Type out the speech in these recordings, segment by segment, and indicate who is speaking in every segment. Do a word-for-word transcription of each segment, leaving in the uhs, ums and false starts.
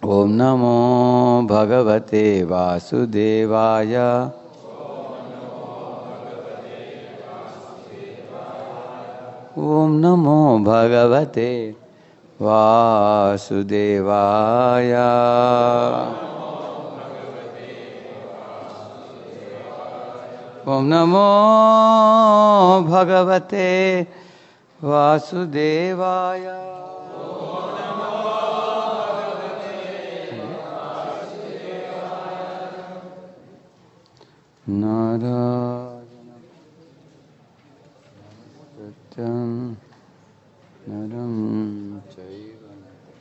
Speaker 1: Om Namo Bhagavate Vasudevaya. Om Namo Bhagavate Vasudevaya. Om Namo Bhagavate Vasudevaya. Narayana Satyam Naram Chaiva.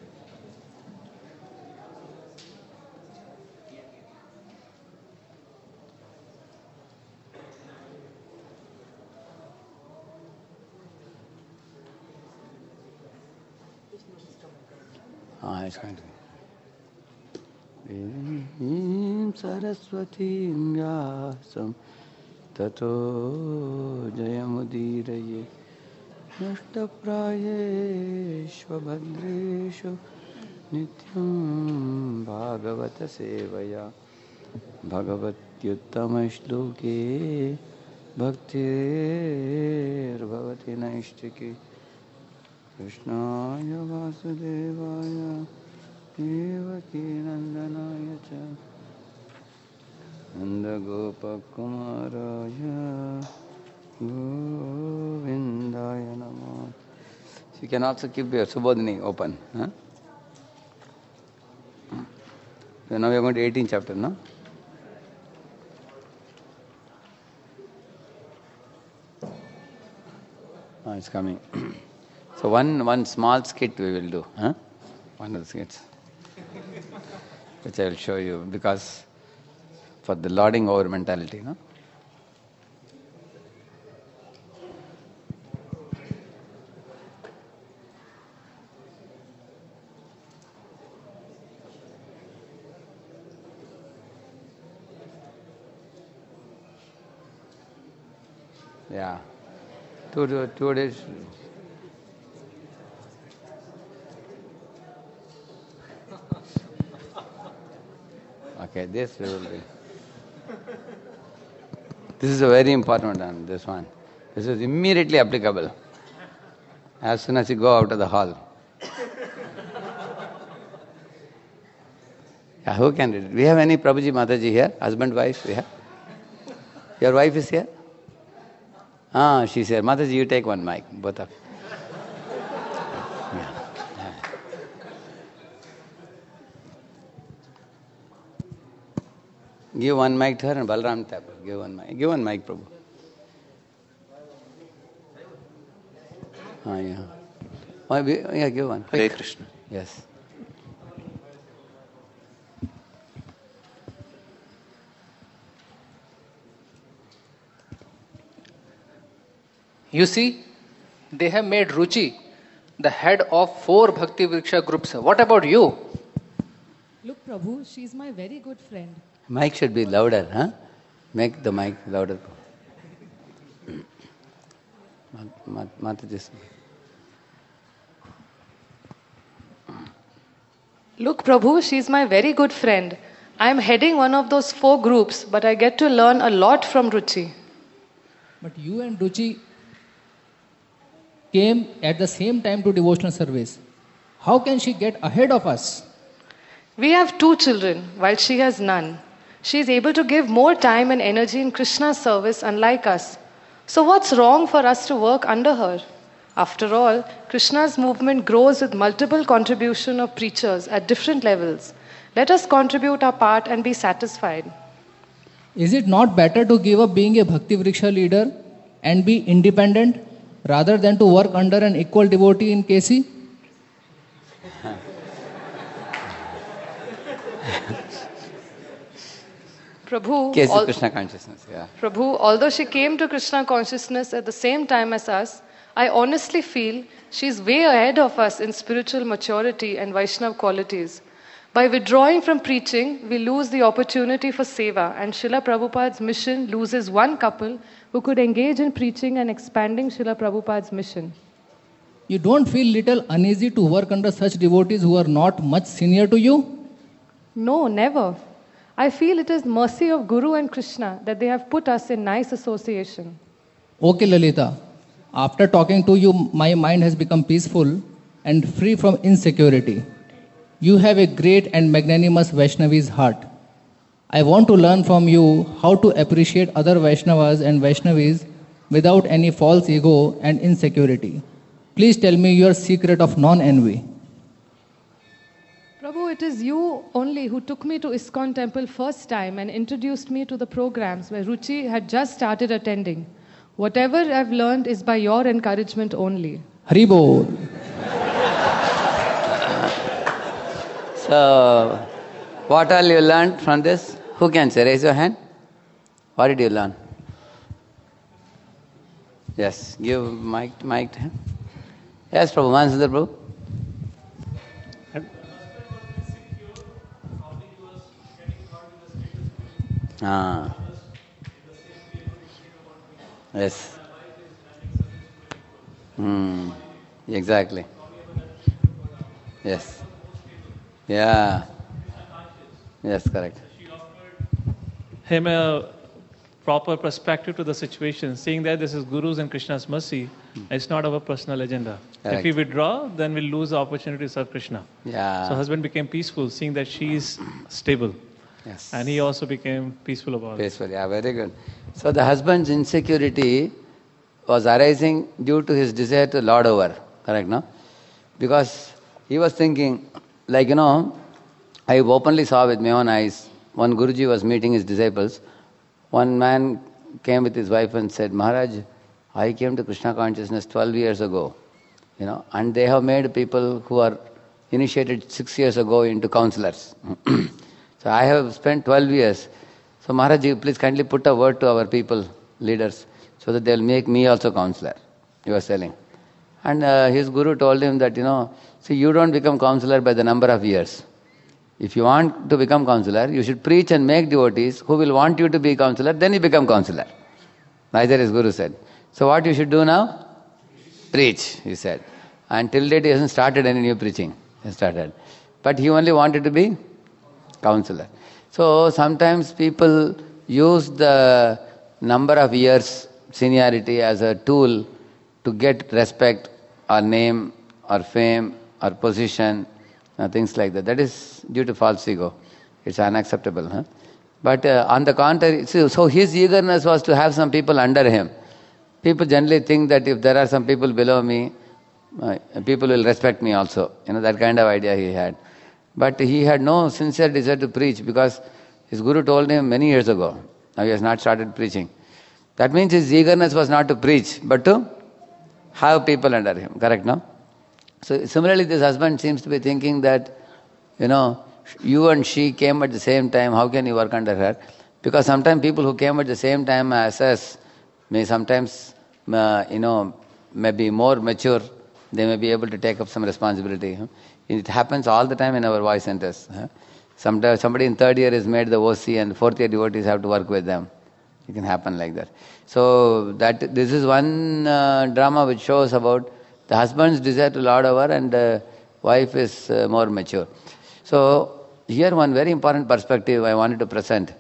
Speaker 1: Ah, it's going to be. Vedam Saraswati Vyasam Tato Jayamudiraye Nashtaprayeshva Bhadreshu Nityam Bhagavata Sevaya Bhagavatyuttama Shloke Bhaktir Bhavati Naishtiki Krishnaya Vasudevaya Devaki Nandanaya Cha Nanda Gopa Kumaraya Govindaya Namo. So you can also keep your Subodhini open. Huh? So now we are going to eighteenth chapter, no? Oh, it's coming. So one one small skit we will do. Huh? One of the skits. Which I will show you, because for the lording over mentality, no? Yeah. Two, two, two days. Okay, this we will be. This is a very important one, this one. This is immediately applicable as soon as you go out of the hall. Yeah, who can read it? We have any Prabhuji Mataji here? Husband, wife, we have? Your wife is here? Ah, she's here. Mataji, you take one mic, both of you. Yeah. Yeah. Give one mic to her and Balram Thakur. Give one mic. Give one mic, Prabhu. Ah, yeah. Oh, yeah, give one.
Speaker 2: Hare Krishna.
Speaker 1: Yes.
Speaker 3: You see, they have made Ruchi the head of four Bhakti Vriksha groups. What about you?
Speaker 4: Look, Prabhu, she's my very good friend.
Speaker 1: Mic should be louder, huh? Make the mic louder. Mataji.
Speaker 5: Look, Prabhu, she's my very good friend. I'm heading one of those four groups, but I get to learn a lot from Ruchi.
Speaker 6: But you and Ruchi came at the same time to devotional service. How can she get ahead of us?
Speaker 5: We have two children, while she has none. She is able to give more time and energy in Krishna's service, unlike us. So what's wrong for us to work under her? After all, Krishna's movement grows with multiple contribution of preachers at different levels. Let us contribute our part and be satisfied.
Speaker 6: Is it not better to give up being a Bhakti Vriksha leader and be independent rather than to work under an equal devotee in K C?
Speaker 5: Prabhu,
Speaker 1: K C
Speaker 5: al-
Speaker 1: Krishna consciousness, yeah.
Speaker 5: Prabhu, although she came to Krishna consciousness at the same time as us, I honestly feel she's way ahead of us in spiritual maturity and Vaishnav qualities. By withdrawing from preaching, we lose the opportunity for seva, and Srila Prabhupada's mission loses one couple who could engage in preaching and expanding Srila Prabhupada's mission.
Speaker 6: You don't feel little uneasy to work under such devotees who are not much senior to you?
Speaker 5: No, never. I feel it is mercy of Guru and Krishna that they have put us in nice association.
Speaker 6: Okay, Lalita. After talking to you, my mind has become peaceful and free from insecurity. You have a great and magnanimous Vaishnavi's heart. I want to learn from you how to appreciate other Vaishnavas and Vaishnavis without any false ego and insecurity. Please tell me your secret of non-envy.
Speaker 5: Prabhu, it is you only who took me to ISKCON temple first time and introduced me to the programs where Ruchi had just started attending. Whatever I've learned is by your encouragement only.
Speaker 6: Hari Bol.
Speaker 1: So, what all you learned from this? Who can say? Raise your hand. What did you learn? Yes, give mic, mic to him. Yes, Prabhu, Mansudar Prabhu. Ah. Yes. Hmm. Exactly. Yes. Yeah. Yes, correct.
Speaker 2: Him a proper perspective to the situation, seeing that this is Guru's and Krishna's mercy, it's not our personal agenda.
Speaker 1: Correct.
Speaker 2: If we withdraw, then we'll lose the opportunity to serve Krishna.
Speaker 1: Yeah.
Speaker 2: So husband became peaceful, seeing that she is stable.
Speaker 1: Yes.
Speaker 2: And he also became peaceful about it.
Speaker 1: Peaceful, yeah, very good. So the husband's insecurity was arising due to his desire to lord over, correct, no? Because he was thinking, like, you know, I openly saw with my own eyes, one Guruji was meeting his disciples. One man came with his wife and said, Maharaj, I came to Krishna consciousness twelve years ago, you know, and they have made people who are initiated six years ago into counselors. So I have spent twelve years. So Maharaj, please kindly put a word to our people, leaders, so that they'll make me also counselor, he was telling. And uh, his guru told him that, you know, see, you don't become counselor by the number of years. If you want to become counselor, you should preach and make devotees who will want you to be counselor, then you become counselor. Neither his guru said. So what you should do now? Preach, he said. And till date he hasn't started any new preaching. He started. But he only wanted to be counselor. So sometimes people use the number of years seniority as a tool to get respect or name or fame or position, uh, things like that. That is due to false ego. It's unacceptable. Huh? But uh, on the contrary, so, so his eagerness was to have some people under him. People generally think that if there are some people below me, uh, people will respect me also. You know, that kind of idea he had. But he had no sincere desire to preach because his guru told him many years ago. Now he has not started preaching. That means his eagerness was not to preach, but to have people under him. Correct, no? So similarly, this husband seems to be thinking that, you know, you and she came at the same time, how can you work under her? Because sometimes people who came at the same time as us may sometimes, uh, you know, may be more mature. They may be able to take up some responsibility. It happens all the time in our voice centers. Sometimes somebody in third year is made the O C and fourth year devotees have to work with them. It can happen like that. So that this is one uh, drama which shows about the husband's desire to lord over and the wife is uh, more mature. So here one very important perspective I wanted to present.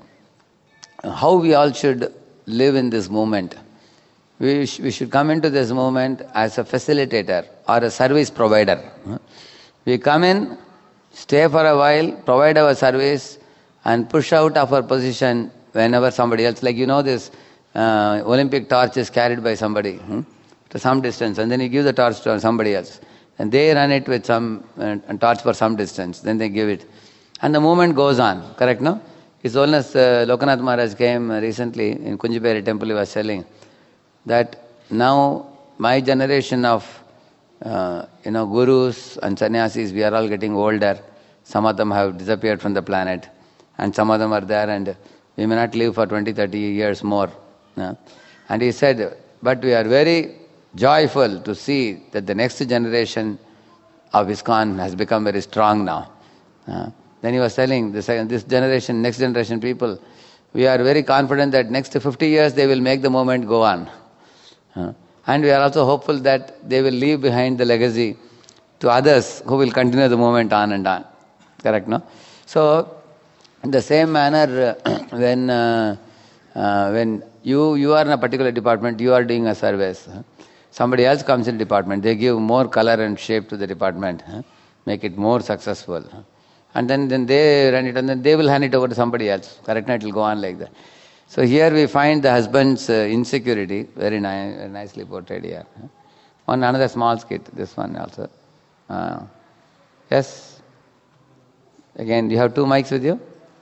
Speaker 1: How we all should live in this movement. We, sh- we should come into this movement as a facilitator or a service provider. We come in, stay for a while, provide our service and push out of our position whenever somebody else, like you know this uh, Olympic torch is carried by somebody hmm, to some distance and then you give the torch to somebody else. And they run it with some uh, torch for some distance, then they give it. And the movement goes on, correct, no? His Holiness uh, Lokanath Maharaj came recently in Kunjiberi temple, he was telling that now my generation of uh, you know gurus and sannyasis, we are all getting older. Some of them have disappeared from the planet and some of them are there and we may not live for twenty, thirty years more. Yeah? And he said, but we are very joyful to see that the next generation of ISKCON has become very strong now. Uh, then he was telling this, this generation, next generation people, we are very confident that next fifty years they will make the movement go on. Uh, and we are also hopeful that they will leave behind the legacy to others who will continue the movement on and on. Correct, no? So, In the same manner, when uh, uh, when you you are in a particular department, you are doing a service. Somebody else comes in the department, they give more color and shape to the department, make it more successful. And then, then they run it and then they will hand it over to somebody else. Correct? It will go on like that. So here we find the husband's uh, insecurity, very, ni- very nicely portrayed here. One another small skit, this one also. Uh, yes? Again, you have two mics with you?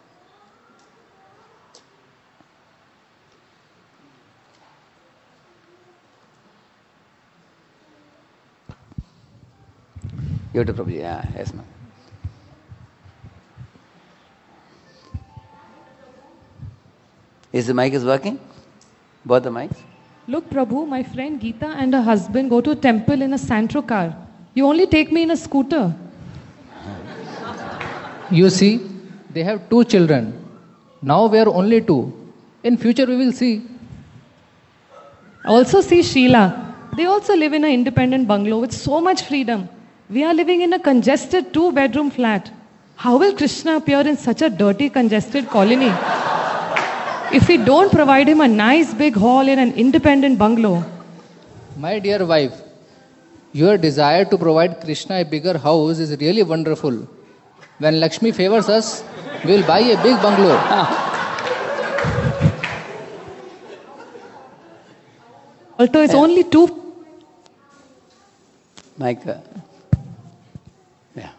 Speaker 1: Give it to Prabhuji. Yeah, yes, ma'am. Is the mic is working? Both the mics?
Speaker 5: Look, Prabhu, my friend Geeta and her husband go to a temple in a Santro car. You only take me in a scooter.
Speaker 6: You see, they have two children. Now we are only two. In future we will see.
Speaker 5: Also see Sheila. They also live in an independent bungalow with so much freedom. We are living in a congested two-bedroom flat. How will Krishna appear in such a dirty, congested colony? If we don't provide him a nice big hall in an independent bungalow.
Speaker 6: My dear wife, your desire to provide Krishna a bigger house is really wonderful. When Lakshmi favors us, we will buy a big bungalow.
Speaker 5: Alto is only two.
Speaker 1: Mic. Uh, yeah.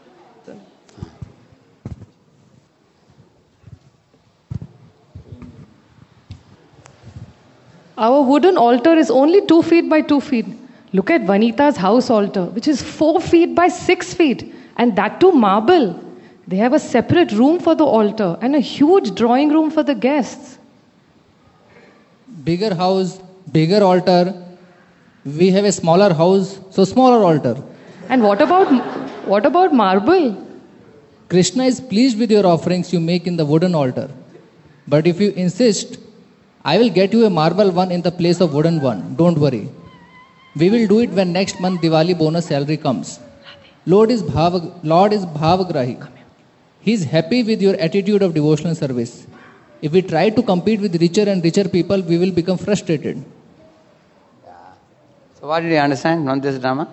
Speaker 5: Our wooden altar is only two feet by two feet. Look at Vanita's house altar, which is four feet by six feet. And that too marble. They have a separate room for the altar and a huge drawing room for the guests.
Speaker 6: Bigger house, bigger altar. We have a smaller house, so smaller altar.
Speaker 5: And what about what about marble?
Speaker 6: Krishna is pleased with your offerings you make in the wooden altar. But if you insist, I will get you a marble one in the place of wooden one. Don't worry. We will do it when next month Diwali bonus salary comes. Lord is bhav, Lord is bhavagrahi. He is happy with your attitude of devotional service. If we try to compete with richer and richer people, we will become frustrated.
Speaker 1: So what did you understand from this drama?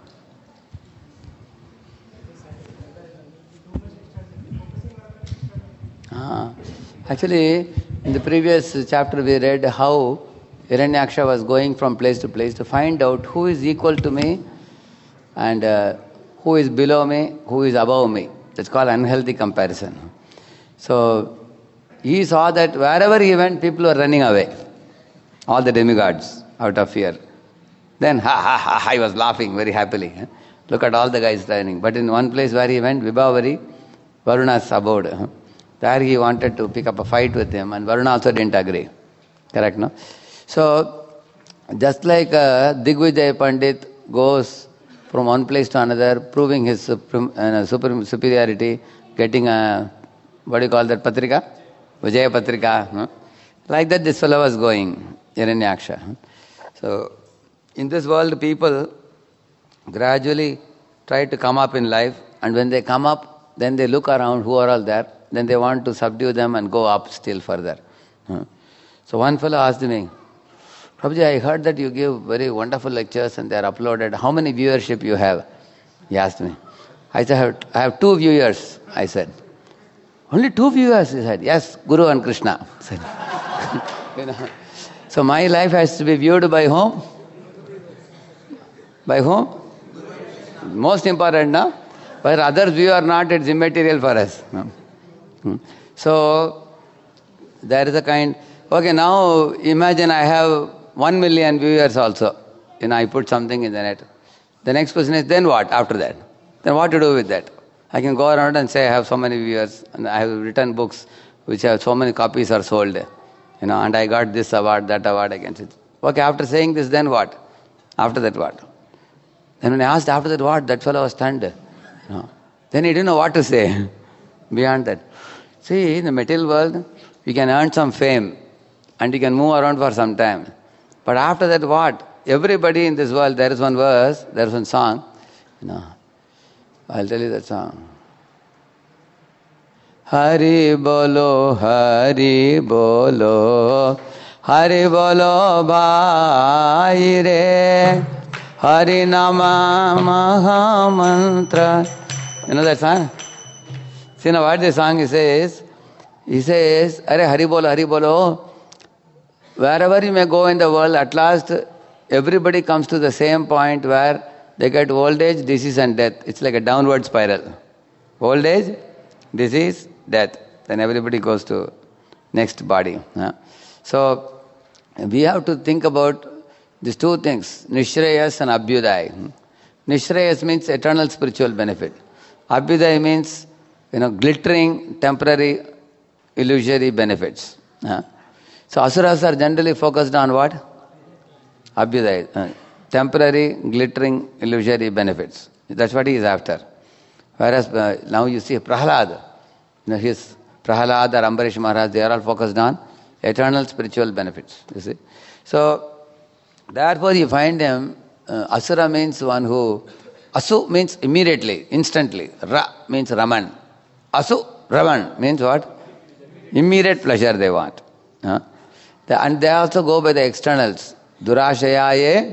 Speaker 1: Ah, actually, in the previous chapter we read how Hiranyaksha was going from place to place to find out who is equal to me and uh, who is below me, who is above me. That's called unhealthy comparison. So he saw that wherever he went, people were running away. All the demigods out of fear. Then, ha ha ha, I was laughing very happily. Look at all the guys running. But in one place where he went, Vibhavari, Varuna's abode. There he wanted to pick up a fight with him, and Varuna also didn't agree. Correct, no? So, just like uh, Digvijay Pandit goes from one place to another, proving his supreme, uh, supreme superiority, getting a, what do you call that, Patrika? Vijaya Patrika. No? Like that this fellow was going, Hiranyaksha. So, in this world, people gradually try to come up in life, and when they come up, then they look around who are all there, then they want to subdue them and go up still further. So one fellow asked me, Prabhuji, I heard that you give very wonderful lectures and they are uploaded. How many viewership you have? He asked me. I said, I have, I have two viewers, I said. Only two viewers? He said, yes, Guru and Krishna. I said, you know, so my life has to be viewed by whom? By whom? Most important now. Whether others view or not, it's immaterial for us. No? So, there is a kind, okay, now imagine I have one million viewers also. You know, I put something in the net. The next question is, then what after that? Then what to do with that? I can go around and say I have so many viewers and I have written books which have so many copies are sold. You know, and I got this award, that award against it. Okay, after saying this, then what? After that what? Then when I asked after that what, that fellow was stunned. You know. Then he didn't know what to say beyond that. See, in the material world, you can earn some fame and you can move around for some time. But after that what? Everybody in this world, there is one verse, there is one song. You know, I'll tell you that song. Hari bolo, Hari bolo, Hari bolo bhai re, Hari nama maha mantra. You know that song? See now what the song he says? He says, Are Hari bolo, Hari bolo. Wherever you may go in the world, at last everybody comes to the same point where they get old age, disease and death. It's like a downward spiral. Old age, disease, death. Then everybody goes to next body. Huh? So we have to think about these two things, Nishreyas and Abhyuday. Nishreyas means eternal spiritual benefit. Abhyuday means, you know, glittering, temporary, illusory benefits. Huh? So asuras are generally focused on what? Abhyuday. Uh, temporary, glittering, illusory benefits. That's what he is after. Whereas uh, now you see Prahalad, you know, his Prahalad or Ambarish Maharaj, they are all focused on eternal spiritual benefits. You see. So therefore you find them, uh, Asura means one who, Asu means immediately, instantly. Ra means Raman. Asu, Raman means what? Immediate pleasure they want. Huh? And they also go by the externals. Durashayaye.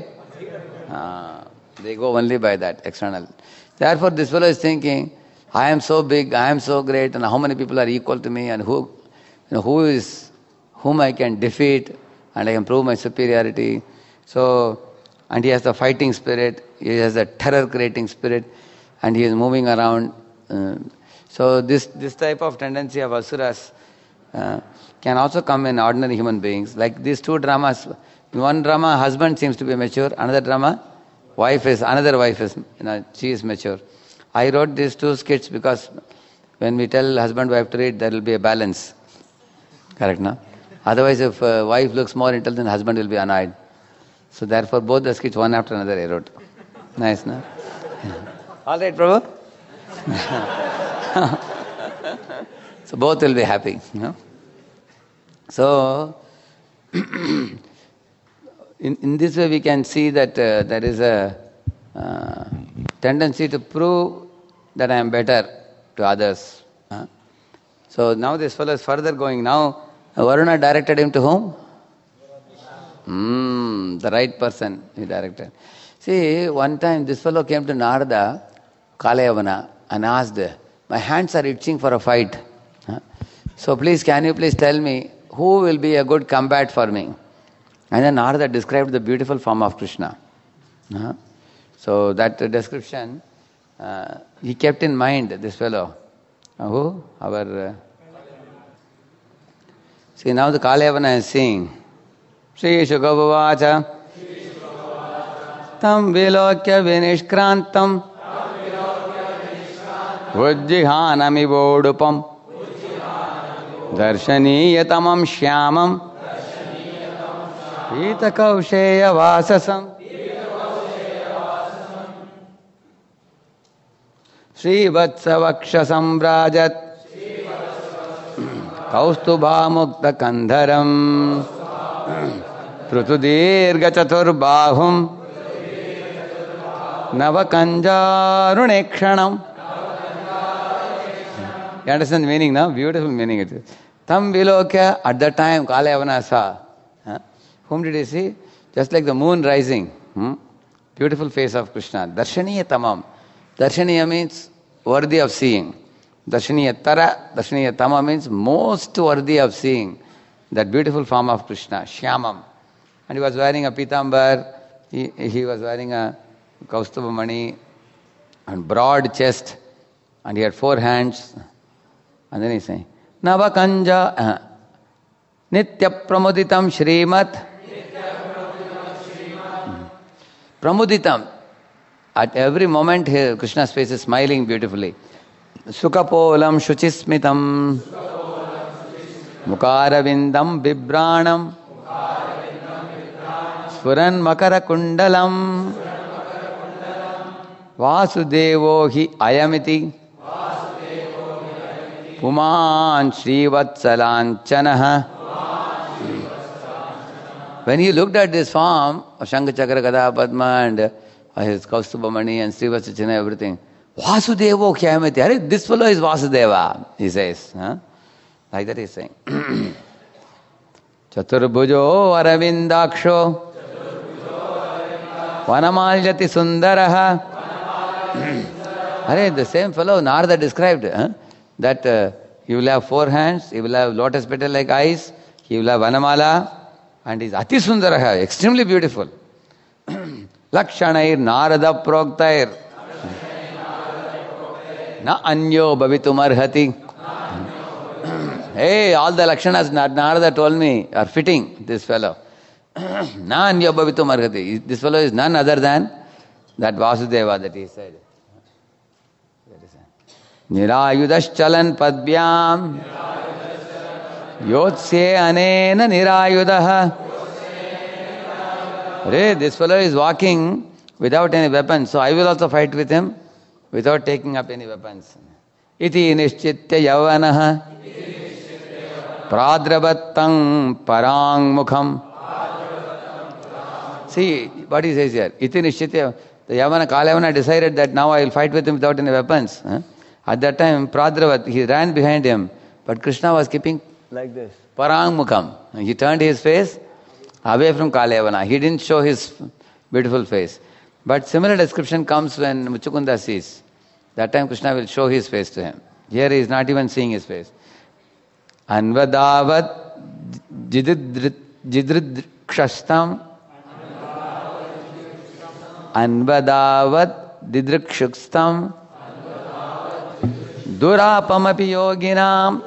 Speaker 1: Uh, they go only by that, external. Therefore this fellow is thinking, I am so big, I am so great, and how many people are equal to me, and who, you know, who is, whom I can defeat, and I can prove my superiority. So, and he has the fighting spirit, he has the terror-creating spirit, and he is moving around. Uh, so this, this type of tendency of asuras uh, can also come in ordinary human beings. Like these two dramas, in one drama husband seems to be mature, another drama wife is, another wife is, you know, she is mature. I wrote these two skits because when we tell husband wife to read, there will be a balance. Correct, no? Otherwise if uh, wife looks more intelligent, husband will be annoyed. So therefore both the skits one after another I wrote. Nice, no? All right, Prabhu? So both will be happy, you know? So, in, in this way we can see that uh, there is a uh, tendency to prove that I am better to others. Huh? So now this fellow is further going. Now Varuna directed him to whom? Mm, the right person he directed. See, one time this fellow came to Narada, Kalayavana, and asked, my hands are itching for a fight. Huh? So please, can you please tell me, who will be a good combat for me? And then Narada described the beautiful form of Krishna. Uh-huh. So that uh, description, uh, he kept in mind, this fellow. Uh, who? Our... Uh, see, now the Kalayavana is saying, Shri Shukavavacha Tam Vilokya Vinishkrantam Vujjihanami Vodupam Darshaniyatamam Shyamam Pita Kausheya Vasasam Sri Vatsa Sambrajat Kaustubha Mukta Kandharam Prutudirga Chaturbahum Navakanjarunekshanam. You understand the meaning now? Beautiful meaning it is. Tam Vilokya, at that time, Kalayavana saw. Huh? Whom did he see? Just like the moon rising. Hmm? Beautiful face of Krishna. Darshaniya tamam. Darshaniya means worthy of seeing. Darshaniya tara, Darshaniya tama means most worthy of seeing. That beautiful form of Krishna, Shyamam. And he was wearing a pitambar, he, he was wearing a Kaustubha mani, and broad chest, and he had four hands. And then he saying, Navakanja uh, Nitya Pramuditam Shrimat. Pramuditam. At every moment, here, Krishna's face is smiling beautifully. Sukapolam Shuchismitam Mukaravindam Vibranam Sfuran Makara Kundalam Vasudevo hi ayamiti Puman Srivatsalanchanaha. When he looked at this form of Shankha Chakra Gada Padma and uh, his Kaustubha Mani and Srivatsalachana, everything, Vasudevo Khyamati. Arey, this fellow is Vasudeva, he says. Huh? Like that he is saying. Chaturbhujo Aravindaksho Vanamaljati Sundaraha. Arey, the same fellow Narada described, huh? that uh, he will have four hands, he will have lotus petal like eyes, he will have Vanamala, and he is Ati Sundaraha, extremely beautiful. Lakshanair Narada Proktair Na Anyo Bhavitum Arhati. Hey, all the Lakshanas Narada told me are fitting this fellow. Na Anyo Bhavitum Arhati. This fellow is none other than that Vasudeva that he said. Nirayudash chalan padbyam Yotsye anena nirayudaha. This fellow is walking without any weapons, so I will also fight with him without taking up any weapons. Iti nishchitya yavanaha pradravattam parang mukham. See what he says here. Iti nishchitya. The Yavana, Kalayavana decided that now I will fight with him without any weapons. Huh? At that time, Pradravat, he ran behind him, but Krishna was keeping like this. Parang mukham. He turned his face away from Kalayavana. He didn't show his beautiful face. But similar description comes when Muchukunda sees. That time Krishna will show his face to him. Here he is not even seeing his face. Anvadavat jidridrikshastam Anvadavat didrikshukstam Durapamapi yoginam.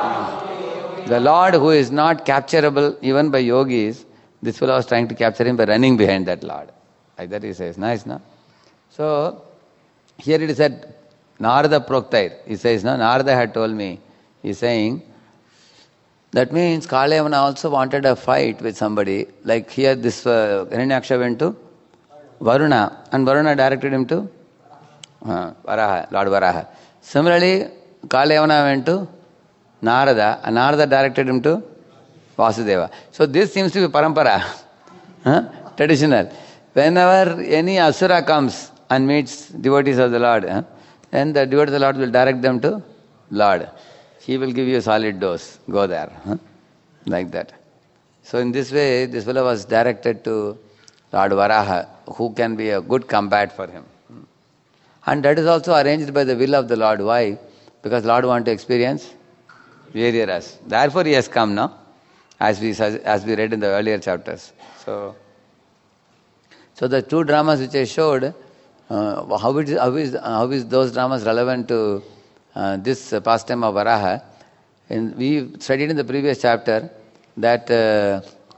Speaker 1: The Lord who is not capturable even by yogis, this fellow was trying to capture him by running behind that Lord. Like that he says. Nice, no? So, here it is said, Narada Proktair. He says, no, Narada had told me. He's saying, that means Kalayavana also wanted a fight with somebody. Like here this uh, Hiranyaksha went to Varuna. And Varuna directed him to uh, Varaha, Lord Varaha. Similarly, Kalayavana went to Narada. And Narada directed him to Vasudeva. So this seems to be parampara. Huh? Traditional. Whenever any asura comes and meets devotees of the Lord, huh, then the devotees of the Lord will direct them to Lord. He will give you a solid dose. Go there. Huh? Like that. So in this way, this fellow was directed to Lord Varaha, who can be a good combat for him. And that is also arranged by the will of the Lord. Why? Because Lord wants to experience Virya Ras. Therefore he has come now, as we as we read in the earlier chapters. So, so the two dramas which I showed, uh, how, it is, how, is, how is those dramas relevant to uh, this uh, pastime of Varaha? And we studied in the previous chapter that uh,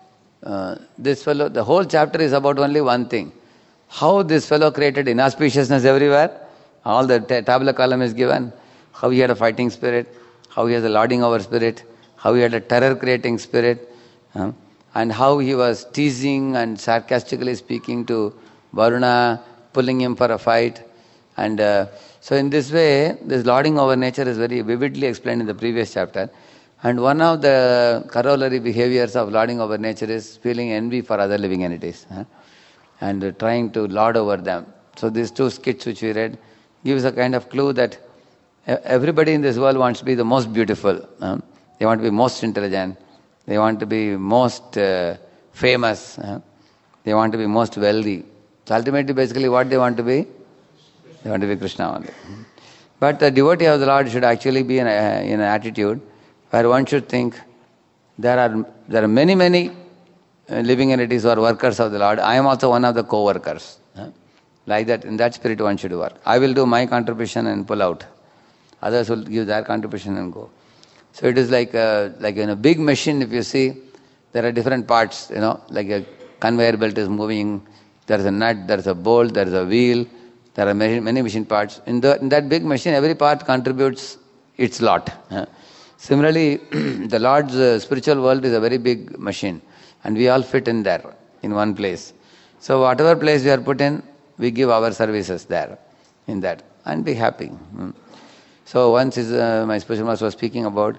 Speaker 1: uh, this fellow, the whole chapter is about only one thing. How this fellow created inauspiciousness everywhere. All the t- tabula column is given. How he had a fighting spirit. How he has a lording over spirit. How he had a terror creating spirit. Uh, and how he was teasing and sarcastically speaking to Varuna, pulling him for a fight. And uh, so in this way, this lording over nature is very vividly explained in the previous chapter. And one of the corollary behaviors of lording over nature is feeling envy for other living entities. Huh? And uh, trying to lord over them. So these two skits which we read gives a kind of clue that everybody in this world wants to be the most beautiful. Huh? They want to be most intelligent. They want to be most uh, famous. Huh? They want to be most wealthy. So ultimately, basically, what they want to be? They want to be Krishna only. But the devotee of the Lord should actually be in, a, in an attitude where one should think there are there are many, many uh, living entities who are workers of the Lord. I am also one of the co-workers. Huh? Like that, in that spirit one should work. I will do my contribution and pull out. Others will give their contribution and go. So it is like a, like in a big machine, if you see, there are different parts, you know, like a conveyor belt is moving, there is a nut, there is a bolt, there is a wheel, there are many, many machine parts. In, the, in that big machine, every part contributes its lot. Uh, similarly, the Lord's uh, spiritual world is a very big machine, and we all fit in there, in one place. So whatever place we are put in, we give our services there, in that, and be happy. Mm. So once is, uh, my spiritual master was speaking about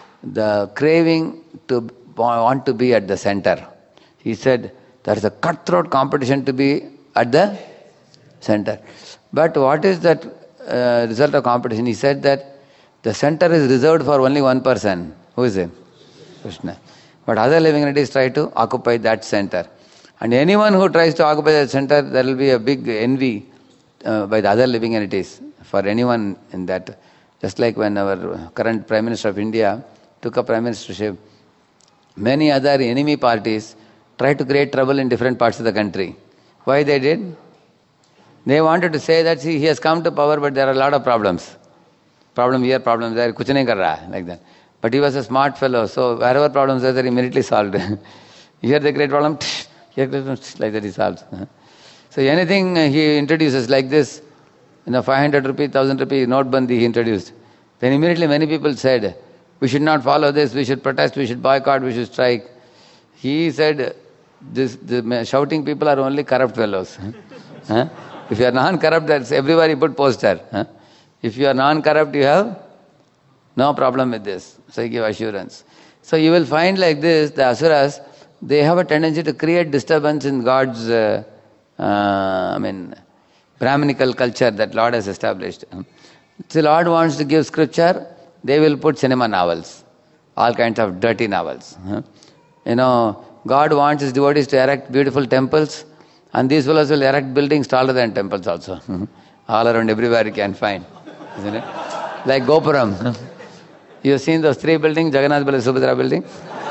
Speaker 1: the craving to want to be at the center. He said there is a cutthroat competition to be at the center. But what is that uh, result of competition, he said that the center is reserved for only one person. Who is it? Krishna. But other living entities try to occupy that center. And anyone who tries to occupy that center, there will be a big envy uh, by the other living entities for anyone in that. Just like when our current Prime Minister of India took up Prime Ministership, many other enemy parties tried to create trouble in different parts of the country. Why they did? They wanted to say that, see, he has come to power, but there are a lot of problems. Problem here, problem there, kuch nahi kar raha hai, like that. But he was a smart fellow, so wherever problems are, they immediately solved. Here they create problem, here like that he solves. So anything he introduces like this, you know, five hundred rupee, one thousand rupee notebandi he introduced. Then immediately many people said, we should not follow this, we should protest, we should boycott, we should strike. He said, this, the shouting people are only corrupt fellows. Huh? If you are non-corrupt, that's everywhere you put poster. Huh? If you are non-corrupt, you have no problem with this. So you give assurance. So you will find like this, the asuras, they have a tendency to create disturbance in God's, uh, uh, I mean, Brahminical culture that Lord has established. So Lord wants to give scripture, they will put cinema novels, all kinds of dirty novels. Huh? You know, God wants His devotees to erect beautiful temples, and these fellows will erect buildings taller than temples also. All around, everywhere you can find. Isn't it? Like Gopuram. You have seen those three buildings, Jagannath Bala Subhadra building?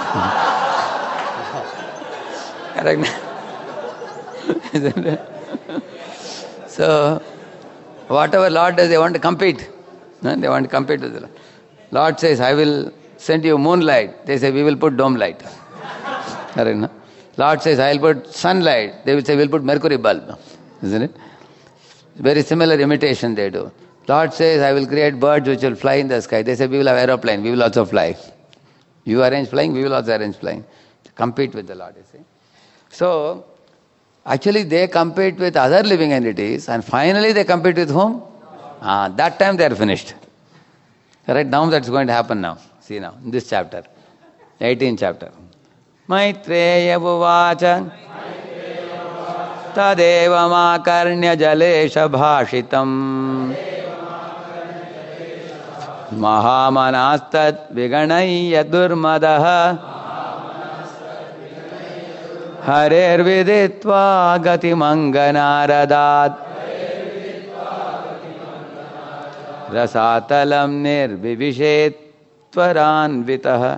Speaker 1: Correct? Isn't it? So, whatever Lord does, they want to compete. No? They want to compete with the Lord. Lord says, I will send you moonlight. They say, we will put dome light. Correct, no? Lord says, I will put sunlight. They will say, we will put mercury bulb. Isn't it? Very similar imitation they do. Lord says, I will create birds which will fly in the sky. They say, we will have aeroplane, we will also fly. You arrange flying, we will also arrange flying. To compete with the Lord, you see. So, actually they compete with other living entities, and finally they compete with whom? Ah, that time they are finished. Right now that's going to happen now. See now, in this chapter, eighteenth chapter. Maitreya Uvacha Tadeva Makarnya Jalesha Bhashitam Mahamanastat Viganaya Durmadaha Harer Viditva Gati Manganaradat Rasatalam Nirvivishetvaranvitaha.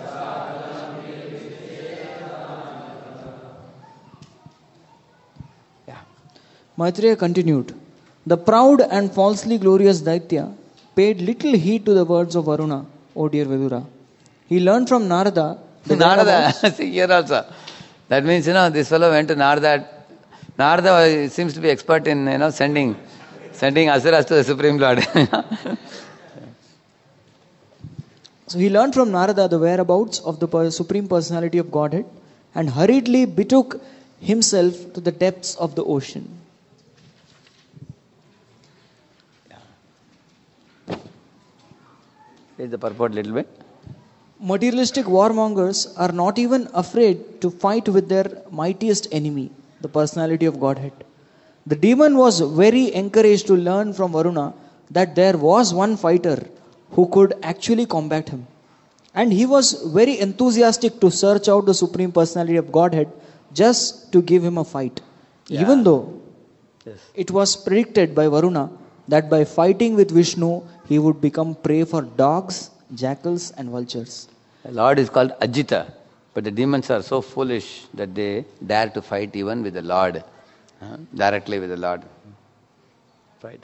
Speaker 7: Maitreya continued, the proud and falsely glorious Daitya paid little heed to the words of Varuna, O dear Vidura. He learned from Narada.
Speaker 1: Narada, see here also. That means, you know, this fellow went to Narada. Narada seems to be expert in, you know, sending, sending asuras to the Supreme Lord.
Speaker 7: So he learned from Narada the whereabouts of the Supreme Personality of Godhead and hurriedly betook himself to the depths of the ocean.
Speaker 1: Read the purport a little bit.
Speaker 7: Materialistic warmongers are not even afraid to fight with their mightiest enemy, the personality of Godhead. The demon was very encouraged to learn from Varuna that there was one fighter who could actually combat him. And he was very enthusiastic to search out the Supreme Personality of Godhead just to give him a fight. Yeah. Even though yes. It was predicted by Varuna that by fighting with Vishnu, he would become prey for dogs, jackals and vultures.
Speaker 1: The Lord is called Ajita, but the demons are so foolish that they dare to fight even with the Lord, uh, directly with the Lord. Fight.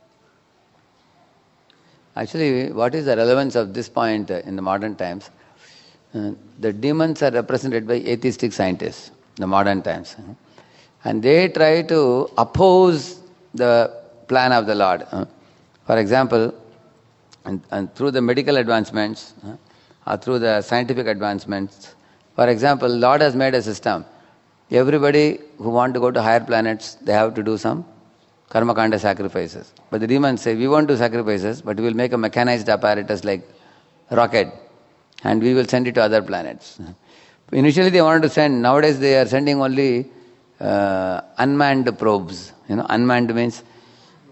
Speaker 1: Actually, what is the relevance of this point uh, in the modern times? Uh, the demons are represented by atheistic scientists in the modern times. Uh, and they try to oppose the plan of the Lord. Uh, for example, and, and through the medical advancements, uh, or through the scientific advancements, for example, Lord has made a system. Everybody who want to go to higher planets, they have to do some karma kanda sacrifices. But the demons say, we won't do sacrifices, but we will make a mechanized apparatus like rocket, and we will send it to other planets. Initially they wanted to send, nowadays they are sending only uh, unmanned probes. You know, unmanned means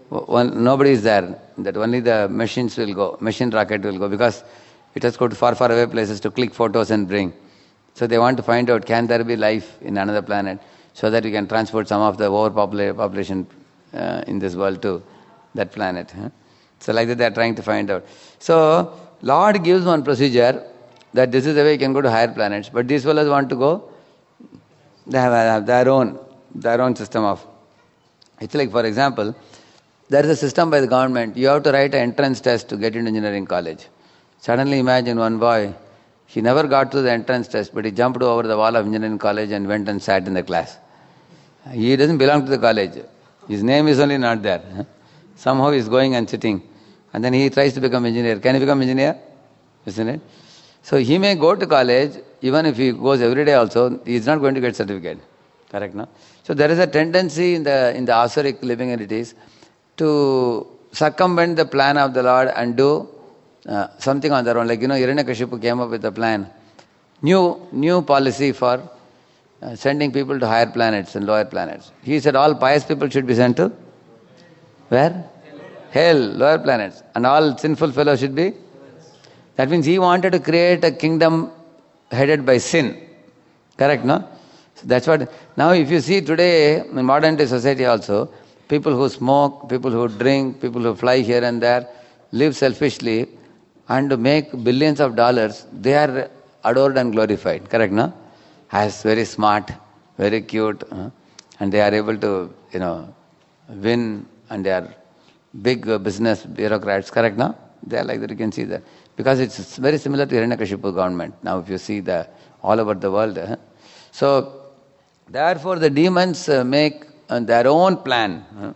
Speaker 1: one, nobody is there, that only the machines will go, machine rocket will go, because it has to go to far, far away places to click photos and bring. So they want to find out, can there be life in another planet, so that we can transport some of the overpopulated population uh, in this world to that planet. Huh? So like that they are trying to find out. So Lord gives one procedure that this is the way you can go to higher planets, but these fellows want to go, they have, have their own, their own system of, it's like, for example, there is a system by the government, you have to write an entrance test to get into engineering college. Suddenly imagine one boy, he never got to the entrance test, but he jumped over the wall of engineering college and went and sat in the class. He doesn't belong to the college. His name is only not there. Somehow he is going and sitting. And then he tries to become engineer. Can he become engineer? Isn't it? So he may go to college, even if he goes every day also, he is not going to get certificate. Correct, no? So there is a tendency in the in the Asuric living entities to circumvent the plan of the Lord and do uh, something on their own. Like, you know, Hiranyakashipu came up with a plan, new new policy for uh, sending people to higher planets and lower planets. He said all pious people should be sent to where? Hell, lower planets. And all sinful fellows should be? That means he wanted to create a kingdom headed by sin. Correct, no? So that's what... Now if you see today, in modern day society also, people who smoke, people who drink, people who fly here and there, live selfishly and make billions of dollars, they are adored and glorified. Correct, no? As very smart, very cute, uh, and they are able to, you know, win, and they are big uh, business bureaucrats. Correct, no? They are like that, you can see that. Because it's very similar to Hiranyakashipu government. Now if you see the all over the world. Uh, so, therefore the demons uh, make uh, their own plan. Uh,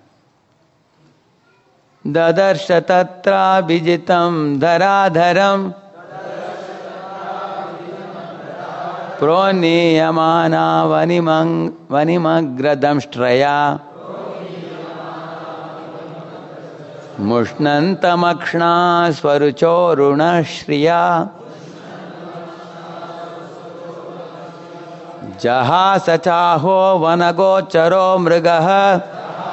Speaker 1: Dadarsha tatra vijitam dharadharam proniyamana vanimang vanimagradamstraya mushnantamakshna swaruchoruna shriya jahasachaho vanagocharo mrigaha.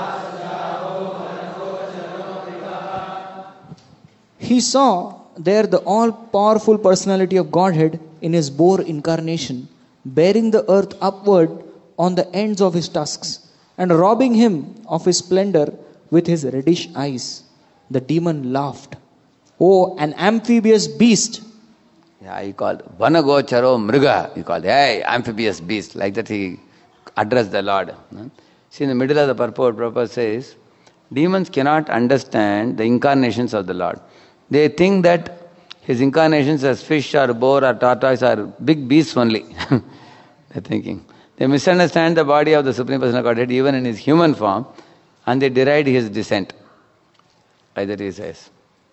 Speaker 7: He saw there the all-powerful personality of Godhead in his boar incarnation, bearing the earth upward on the ends of his tusks, and robbing him of his splendor with his reddish eyes. The demon laughed. Oh, an amphibious beast!
Speaker 1: Yeah, he called Vanagocharo Mriga. He called, hey, amphibious beast. Like that he addressed the Lord. See, in the middle of the purport, Prabhupada says, demons cannot understand the incarnations of the Lord. They think that his incarnations as fish or boar or tortoise are big beasts only. They're thinking. They misunderstand the body of the Supreme Person of Godhead even in his human form, and they deride his descent. Like that he says.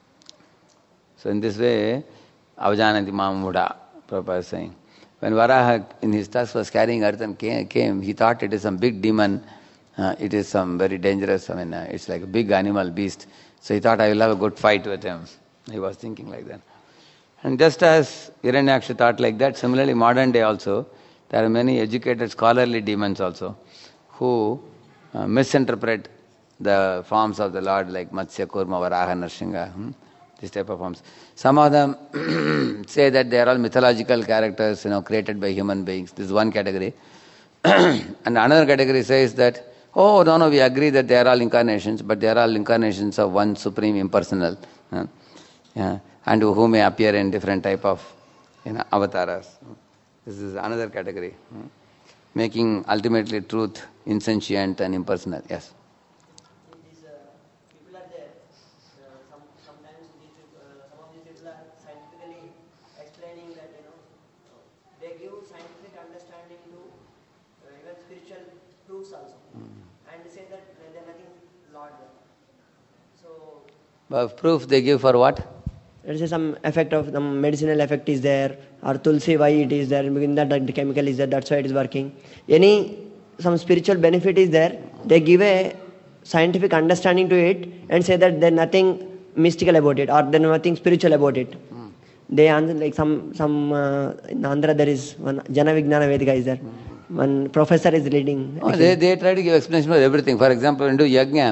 Speaker 1: So in this way, Avajananti Mamuda, Prabhupada is saying. When Varaha in his tusks was carrying earth and came, he thought it is some big demon, uh, it is some very dangerous, I mean, uh, it's like a big animal beast. So he thought, I will have a good fight with him. He was thinking like that. And just as Hiranyaksha thought like that, similarly modern day also, there are many educated scholarly demons also, who uh, misinterpret the forms of the Lord like Matsya, Kurma, Varaha, Narsingha, hmm? This type of forms. Some of them say that they are all mythological characters, you know, created by human beings. This is one category. And another category says that, oh, no, no, we agree that they are all incarnations, but they are all incarnations of one supreme impersonal, uh, yeah, and who may appear in different type of, you know, avatars. This is another category, uh, making ultimately truth insentient and impersonal. Yes.
Speaker 8: These uh, people are there. Uh, some, sometimes these, uh, some of these people are scientifically explaining that, you know, they give scientific understanding to uh, even spiritual proofs also. And they say that there is nothing Lord there. So,
Speaker 1: But proof they give for what?
Speaker 8: let's say some effect of the medicinal effect is there, or tulsi, why it is there, in that the chemical is there, that's why it is working. Any some spiritual benefit is there, they give a scientific understanding to it and say that there's nothing mystical about it, or there's nothing spiritual about it. Mm. They answer like some some uh, in Andhra there is one Jana Vijnana Vedika is there. Mm. One professor is leading.
Speaker 1: Oh, they, they try to give explanation for everything. For example, when you do yajna,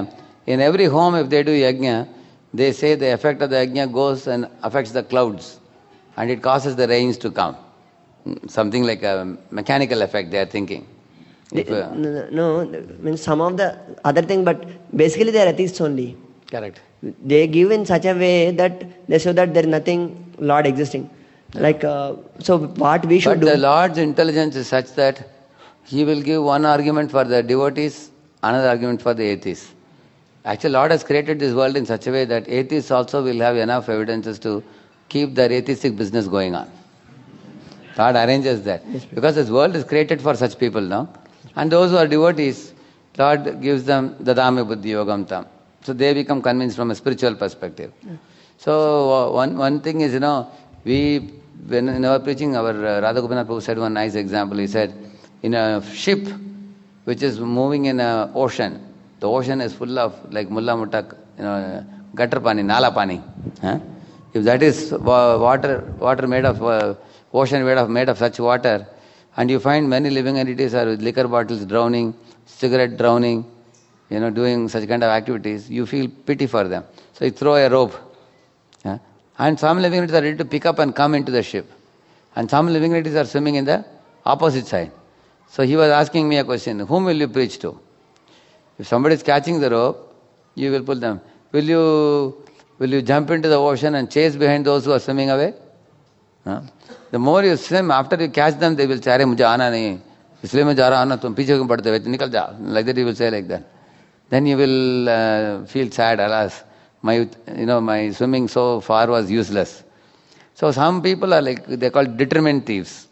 Speaker 1: In every home, if they do yajna, they say the effect of the yajna goes and affects the clouds and it causes the rains to come. Something like a mechanical effect they are thinking. If, uh,
Speaker 8: no, no, no, means some of the other thing, but basically they are atheists only.
Speaker 1: Correct.
Speaker 8: They give in such a way that they show that there is nothing Lord existing. Like, uh, so what we should
Speaker 1: but
Speaker 8: do...
Speaker 1: the Lord's intelligence is such that He will give one argument for the devotees, another argument for the atheists. Actually, Lord has created this world in such a way that atheists also will have enough evidences to keep their atheistic business going on. Lord arranges that. Because this world is created for such people now. And those who are devotees, Lord gives them dadame buddhi yogam tam. So they become convinced from a spiritual perspective. Yeah. So uh, one one thing is, you know, we, when in our preaching, our uh, Radha Gopinath Prabhu said one nice example. He said, in a ship which is moving in an ocean, the ocean is full of like mulla mutak, you know, gutter pani, nala pani. Huh? If that is water, water made of, uh, ocean made of, made of such water, and you find many living entities are with liquor bottles drowning, cigarette drowning, you know, doing such kind of activities, you feel pity for them. So you throw a rope. Huh? And some living entities are ready to pick up and come into the ship. And some living entities are swimming in the opposite side. So he was asking me a question, whom will you preach to? If somebody is catching the rope, you will pull them. Will you will you jump into the ocean and chase behind those who are swimming away? Huh? The more you swim, after you catch them, they will say, "Arey, mujhe aana nahi. Isliye main ja raha hu na, tum piche kyun padte ho? Nikal ja." Like that, you will say like that. Then you will uh, feel sad, alas, my you know my swimming so far was useless. So some people are like, they are called determined thieves.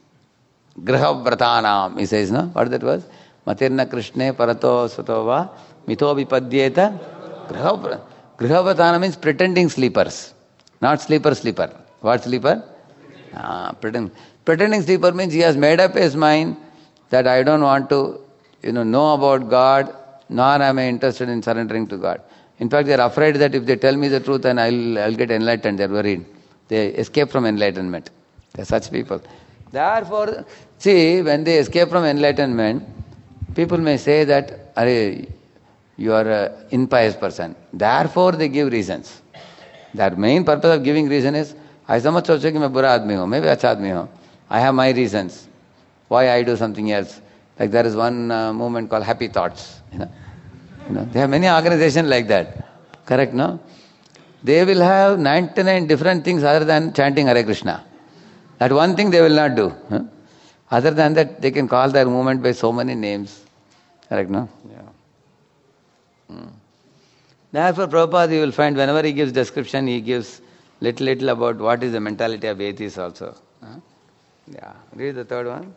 Speaker 1: Graha vratanam, he says, no? What that was? Matirna Krishne parato sutova mito vipadyeta. Graha vratanam means pretending sleepers. Not sleeper sleeper. What sleeper? Ah, pretend. Pretending sleeper means he has made up his mind that I don't want to, you know, know about God, nor am I interested in surrendering to God. In fact, they are afraid that if they tell me the truth, and I'll, I'll get enlightened. They are worried. They escape from enlightenment. They are such people. Therefore, see, when they escape from enlightenment, people may say that, Arey, you are an impious person. Therefore, they give reasons. Their main purpose of giving reason is, I समझ सोचो कि मैं बुरा आदमी हूँ, मैं भी अच्छा आदमी हूँ. I have my reasons why I do something else. Like there is one uh, movement called Happy Thoughts. You know, you know, there are many organizations like that. Correct, no? They will have ninety-nine different things other than chanting Hare Krishna. That one thing they will not do. Huh? Other than that, they can call their movement by so many names. Correct, no? Yeah. Hmm. Therefore, Prabhupada, you will find whenever he gives description, he gives little, little about what is the mentality of atheists also. Huh? Yeah. Read the third one.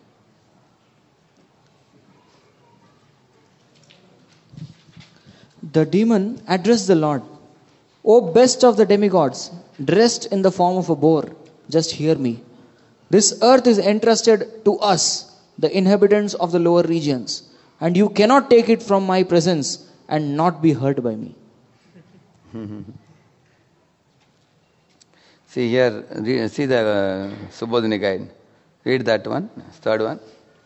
Speaker 7: The demon addressed the Lord, O best of the demigods, dressed in the form of a boar, just hear me. This earth is entrusted to us, the inhabitants of the lower regions, and you cannot take it from my presence and not be hurt by me.
Speaker 1: See here, read, see the uh, Subodhini guide. Read that one, third one.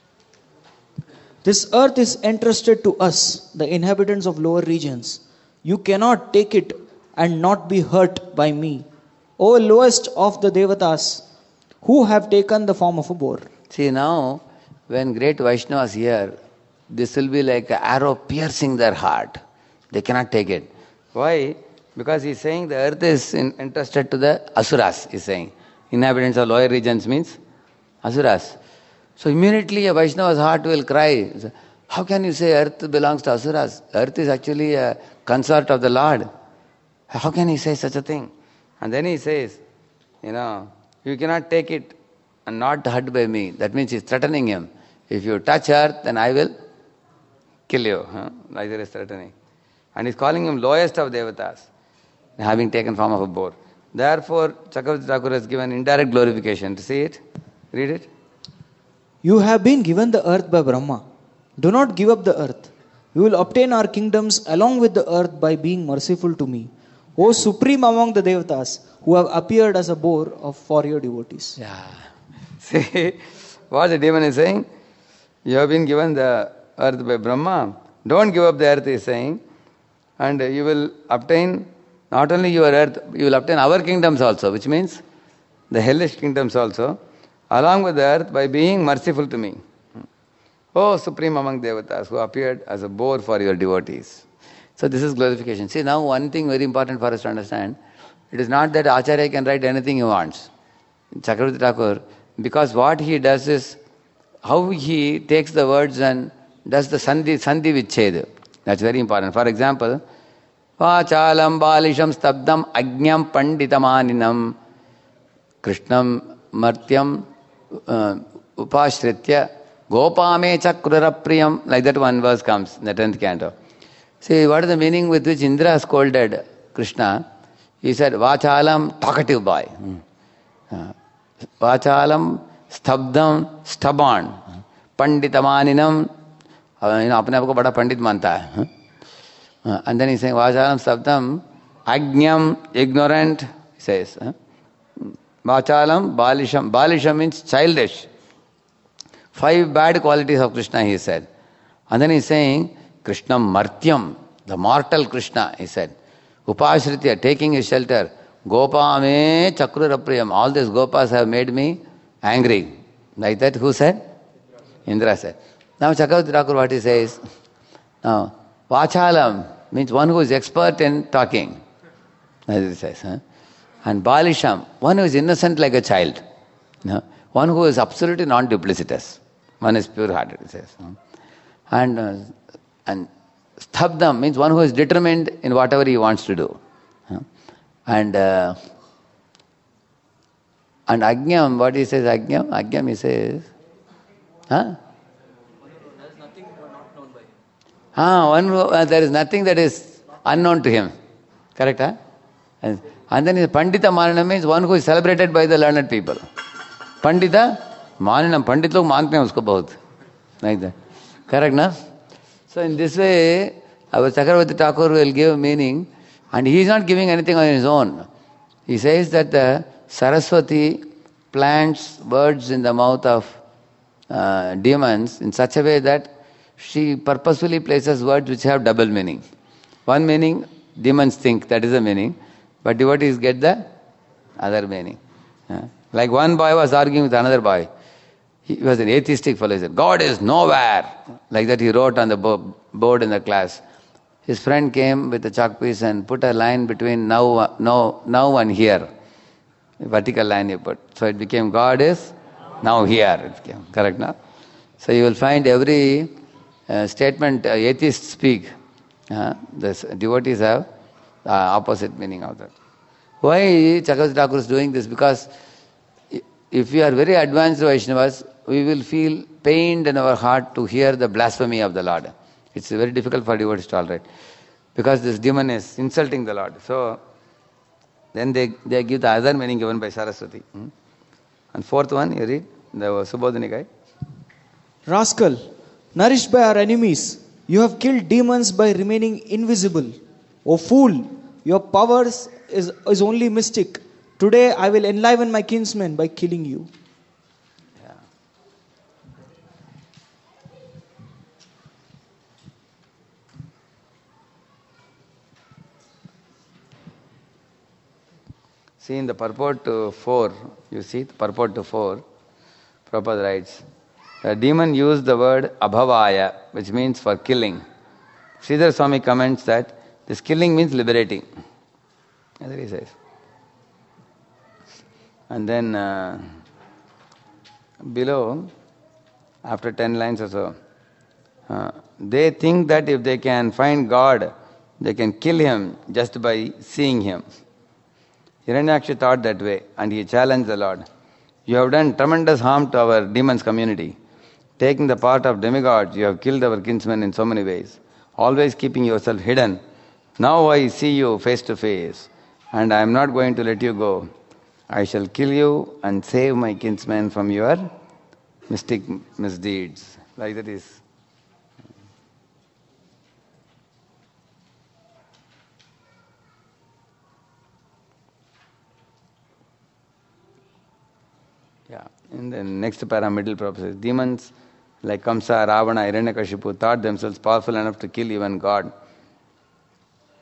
Speaker 7: This earth is entrusted to us, the inhabitants of lower regions. You cannot take it and not be hurt by me, O lowest of the Devatas, who have taken the form of a boar.
Speaker 1: See now, when great Vaishnavas hear, this will be like an arrow piercing their heart. They cannot take it. Why? Because he's saying the earth is in, entrusted to the Asuras, he's saying. Inhabitants of lower regions means Asuras. So immediately a Vaishnava's heart will cry, how can you say earth belongs to Asuras? Earth is actually a consort of the Lord. How can he say such a thing? And then he says, you know, you cannot take it and not hurt by me. That means he's threatening him. If you touch earth, then I will kill you. Huh? Like that is threatening. And he's calling him lowest of Devatas, having taken form of a boar. Therefore, Chakravarti Thakur has given indirect glorification. To see it? Read it.
Speaker 7: You have been given the earth by Brahma. Do not give up the earth. You will obtain our kingdoms along with the earth by being merciful to me, O supreme among the Devatas, who have appeared as a boar of, for your devotees.
Speaker 1: Yeah. See what the demon is saying? You have been given the earth by Brahma. Don't give up the earth, he is saying. And you will obtain not only your earth, you will obtain our kingdoms also, which means the hellish kingdoms also, along with the earth by being merciful to me. Oh, supreme among devatas, who appeared as a boar for your devotees. So this is glorification. See, now one thing very important for us to understand, it is not that Acharya can write anything he wants. Chakravarti Thakur, because what he does is, how he takes the words and does the sandhi, sandhi vichhed. That's very important. For example, Vachalam balisham stabdam agnyam panditamaninam krishnam martyam uh, upashritya gopame chakrura priyam. Like that one verse comes in the tenth canto. See, what is the meaning with which Indra scolded Krishna? He said, Vachalam, talkative boy. Uh, Vachalam, stabdam, stubborn. Panditamaninam, you know, apne aap ko bada pandit manta hai. Uh, and then he's saying, Vachalam, stabdam, agnyam, ignorant, he says. Uh, Vachalam, balisham. Balisham means childish. Five bad qualities of Krishna, he said. And then he's saying, Krishnam martyam, the mortal Krishna, he said. Upashritya, taking his shelter. Gopame chakrurapriyam. All these gopas have made me angry. Like that, who said? Indra said. Now Chakravarti Thakur, what he says? Now, Vachalam means one who is expert in talking. As he says. Huh? And Balisham, one who is innocent like a child. No? One who is absolutely non-duplicitous. One is pure-hearted, he says. And, uh, and Stabdam means one who is determined in whatever he wants to do. And uh, and Agnyam, what he says, Agnyam? Agnyam, he says, huh? Ah, one who, uh, there is nothing that is unknown to him. Correct, huh? And, and then Pandita Manana means one who is celebrated by the learned people. Pandita Mananam, Pandit log mante hain usko bahut. Like that. Correct, na? So in this way, our Chakravarti Thakur will give meaning, and he is not giving anything on his own. He says that the Saraswati plants words in the mouth of uh, demons in such a way that she purposefully places words which have double meaning. One meaning, demons think that is the meaning, but devotees get the other meaning. Uh, like one boy was arguing with another boy. He was an atheistic fellow. He said, God is nowhere. Like that he wrote on the bo- board in the class. His friend came with a chalk piece and put a line between now, now, now and here. A vertical line he put. So it became God is now here. It became correct now. So you will find every uh, statement uh, atheists speak. Uh, the devotees have the opposite meaning of that. Why Chakravarti Thakur is doing this? Because if we are very advanced Vaishnavas, we will feel pained in our heart to hear the blasphemy of the Lord. It's very difficult for devotees to tolerate. Because this demon is insulting the Lord. So, then they, they give the other meaning given by Saraswati. Hmm? And fourth one, you read, the Subodhini guy.
Speaker 7: Rascal, nourished by our enemies, you have killed demons by remaining invisible. O fool, your powers is, is only mystic. Today I will enliven my kinsmen by killing you.
Speaker 1: Yeah. See in the purport to four, you see the purport to four, Prabhupada writes, the demon used the word abhavaya, which means for killing. Sridhar Swami comments that this killing means liberating. That's what he says. And then uh, below, after ten lines or so, uh, they think that if they can find God, they can kill him just by seeing him. Hiranyaksha thought that way and he challenged the Lord. You have done tremendous harm to our demons community. Taking the part of demigods, you have killed our kinsmen in so many ways, always keeping yourself hidden. Now I see you face to face, and I am not going to let you go. I shall kill you and save my kinsmen from your mystic misdeeds. Like that is. Yeah. In the next para, middle purpose says, demons like Kamsa, Ravana, Hiranyakashipu thought themselves powerful enough to kill even God.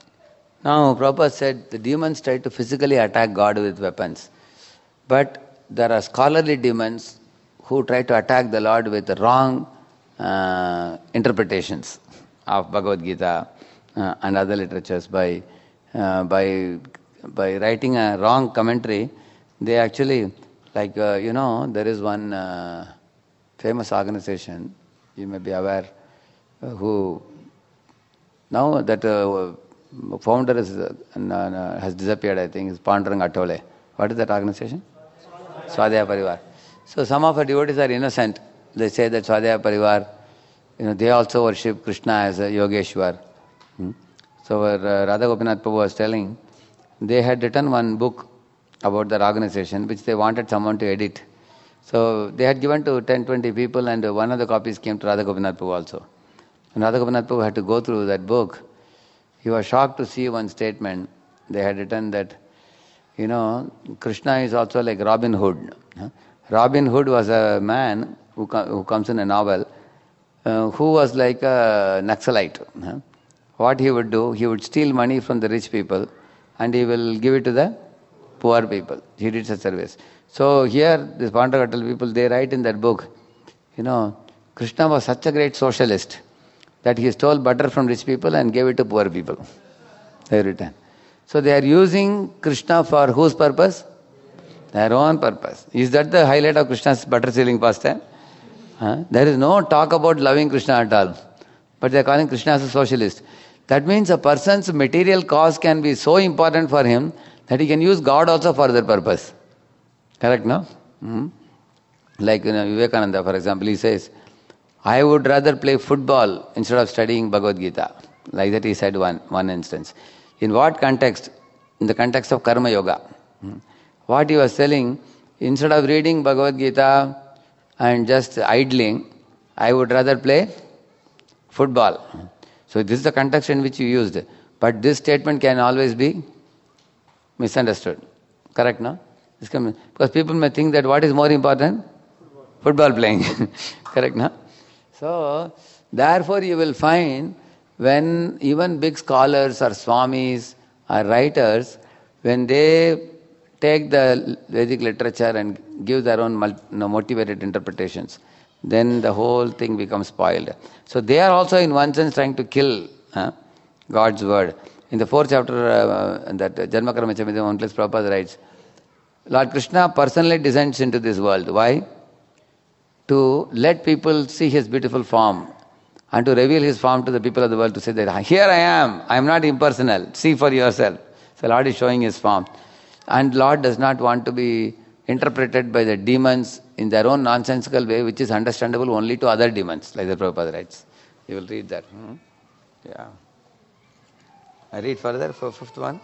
Speaker 1: Now, Prabhupada said the demons try to physically attack God with weapons. But there are scholarly demons who try to attack the Lord with wrong uh, interpretations of Bhagavad Gita uh, and other literatures. By, uh, by, by writing a wrong commentary, they actually, like, uh, you know, there is one uh, famous organization, you may be aware, uh, who now that uh, founder is, uh, uh, has disappeared, I think, is Pandurang Atole. What is that organization? Swadhyaya Parivar. So some of our devotees are innocent. They say that Swadhyaya Parivar, you know, they also worship Krishna as a Yogeshwar. Hmm? So uh, Radha Gopinath Prabhu was telling, they had written one book about their organization which they wanted someone to edit. So they had given to ten, twenty people, and one of the copies came to Radha Gopinath Prabhu also. And Radha Gopinath Prabhu had to go through that book. He was shocked to see one statement. They had written that, you know, Krishna is also like Robin Hood. Robin Hood was a man who, com- who comes in a novel uh, who was like a Naxalite. What he would do, he would steal money from the rich people and he will give it to the poor people. He did such service. So here, these Pandavatal people, they write in that book, you know, Krishna was such a great socialist that he stole butter from rich people and gave it to poor people. They written. So they are using Krishna for whose purpose? Their own purpose. Is that the highlight of Krishna's butter stealing pastime? Huh? There is no talk about loving Krishna at all. But they are calling Krishna as a socialist. That means a person's material cause can be so important for him that he can use God also for their purpose. Correct, no? Hmm? Like, you know, Vivekananda, for example, he says, I would rather play football instead of studying Bhagavad Gita. Like that he said one, one instance. In what context? In the context of Karma Yoga. Hmm? What he was telling, instead of reading Bhagavad Gita and just idling, I would rather play football. So this is the context in which you used. But this statement can always be misunderstood. Correct, no? This can, because people may think that what is more important? Football, Football playing. Correct, no? So, therefore you will find when even big scholars or swamis or writers, when they take the Vedic literature and give their own you know, motivated interpretations, then the whole thing becomes spoiled. So they are also in one sense trying to kill uh, God's word. In the fourth chapter, uh, that Janma Karma Chamidam, one place Prabhupada writes, Lord Krishna personally descends into this world. Why? To let people see His beautiful form and to reveal His form to the people of the world, to say that here I am, I am not impersonal, see for yourself. So Lord is showing His form. And Lord does not want to be interpreted by the demons in their own nonsensical way, which is understandable only to other demons, like the Prabhupada writes. You will read that. Hmm? Yeah. I read further for fifth one.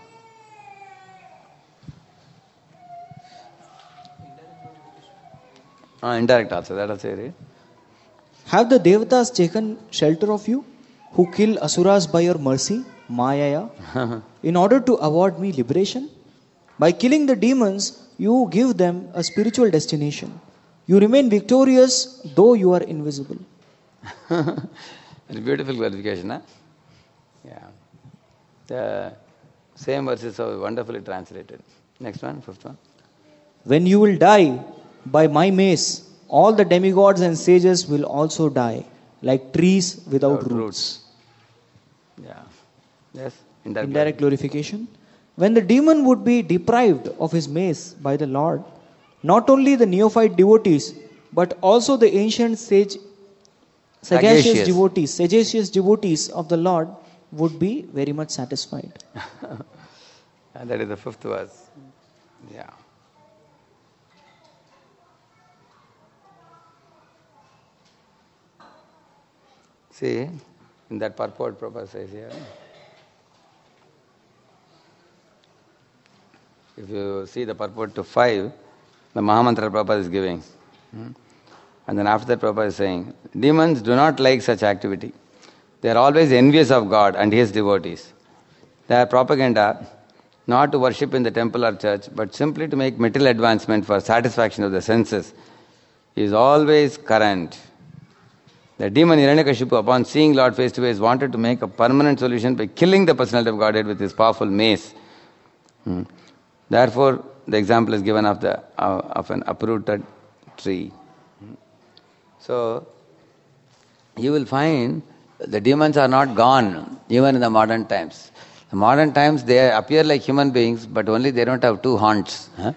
Speaker 1: Ah, indirect also, that also you read.
Speaker 7: Have the Devatas taken shelter of you, who kill Asuras by your mercy, Mayaya, in order to award me liberation? By killing the demons, you give them a spiritual destination. You remain victorious, though you are invisible.
Speaker 1: It's a beautiful qualification, huh? Yeah. The same verse is so wonderfully translated. Next one, fifth one.
Speaker 7: When you will die by my mace, all the demigods and sages will also die, like trees without, without roots. roots.
Speaker 1: Yeah. Yes. Indirect,
Speaker 7: Indirect glorification. When the demon would be deprived of his mace by the Lord, not only the neophyte devotees, but also the ancient sage, sagacious, sagacious devotees, sagacious devotees of the Lord would be very much satisfied.
Speaker 1: And that is the fifth verse. Yeah. See, in that purport Prabhupada says here, if you see the purport to five, the Mahamantra Prabhupada is giving. Hmm? And then after that Prabhupada is saying, demons do not like such activity. They are always envious of God and His devotees. Their propaganda, not to worship in the temple or church, but simply to make material advancement for satisfaction of the senses, is always current. The demon Hiranyakashipu, upon seeing Lord face to face, wanted to make a permanent solution by killing the personality of Godhead with his powerful mace. Hmm. Therefore, the example is given of the uh, of an uprooted tree. Hmm. So, you will find the demons are not gone even in the modern times. The modern times they appear like human beings, but only they don't have two horns. Huh?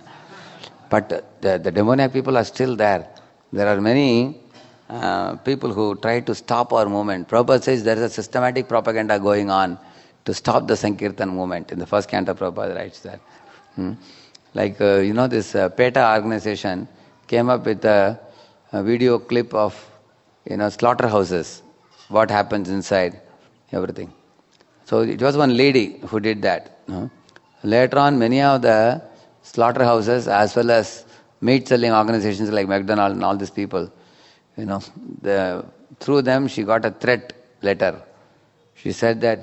Speaker 1: But the, the demoniac people are still there. There are many uh, people who try to stop our movement. Prabhupada says there is a systematic propaganda going on to stop the Sankirtan movement. In the first canto, Prabhupada writes that. Hmm? Like, uh, you know, this uh, PETA organization came up with a, a video clip of, you know, slaughterhouses, what happens inside, everything. So it was one lady who did that. Huh? Later on, many of the slaughterhouses as well as meat-selling organizations like McDonald's and all these people, you know, the, through them she got a threat letter. She said that,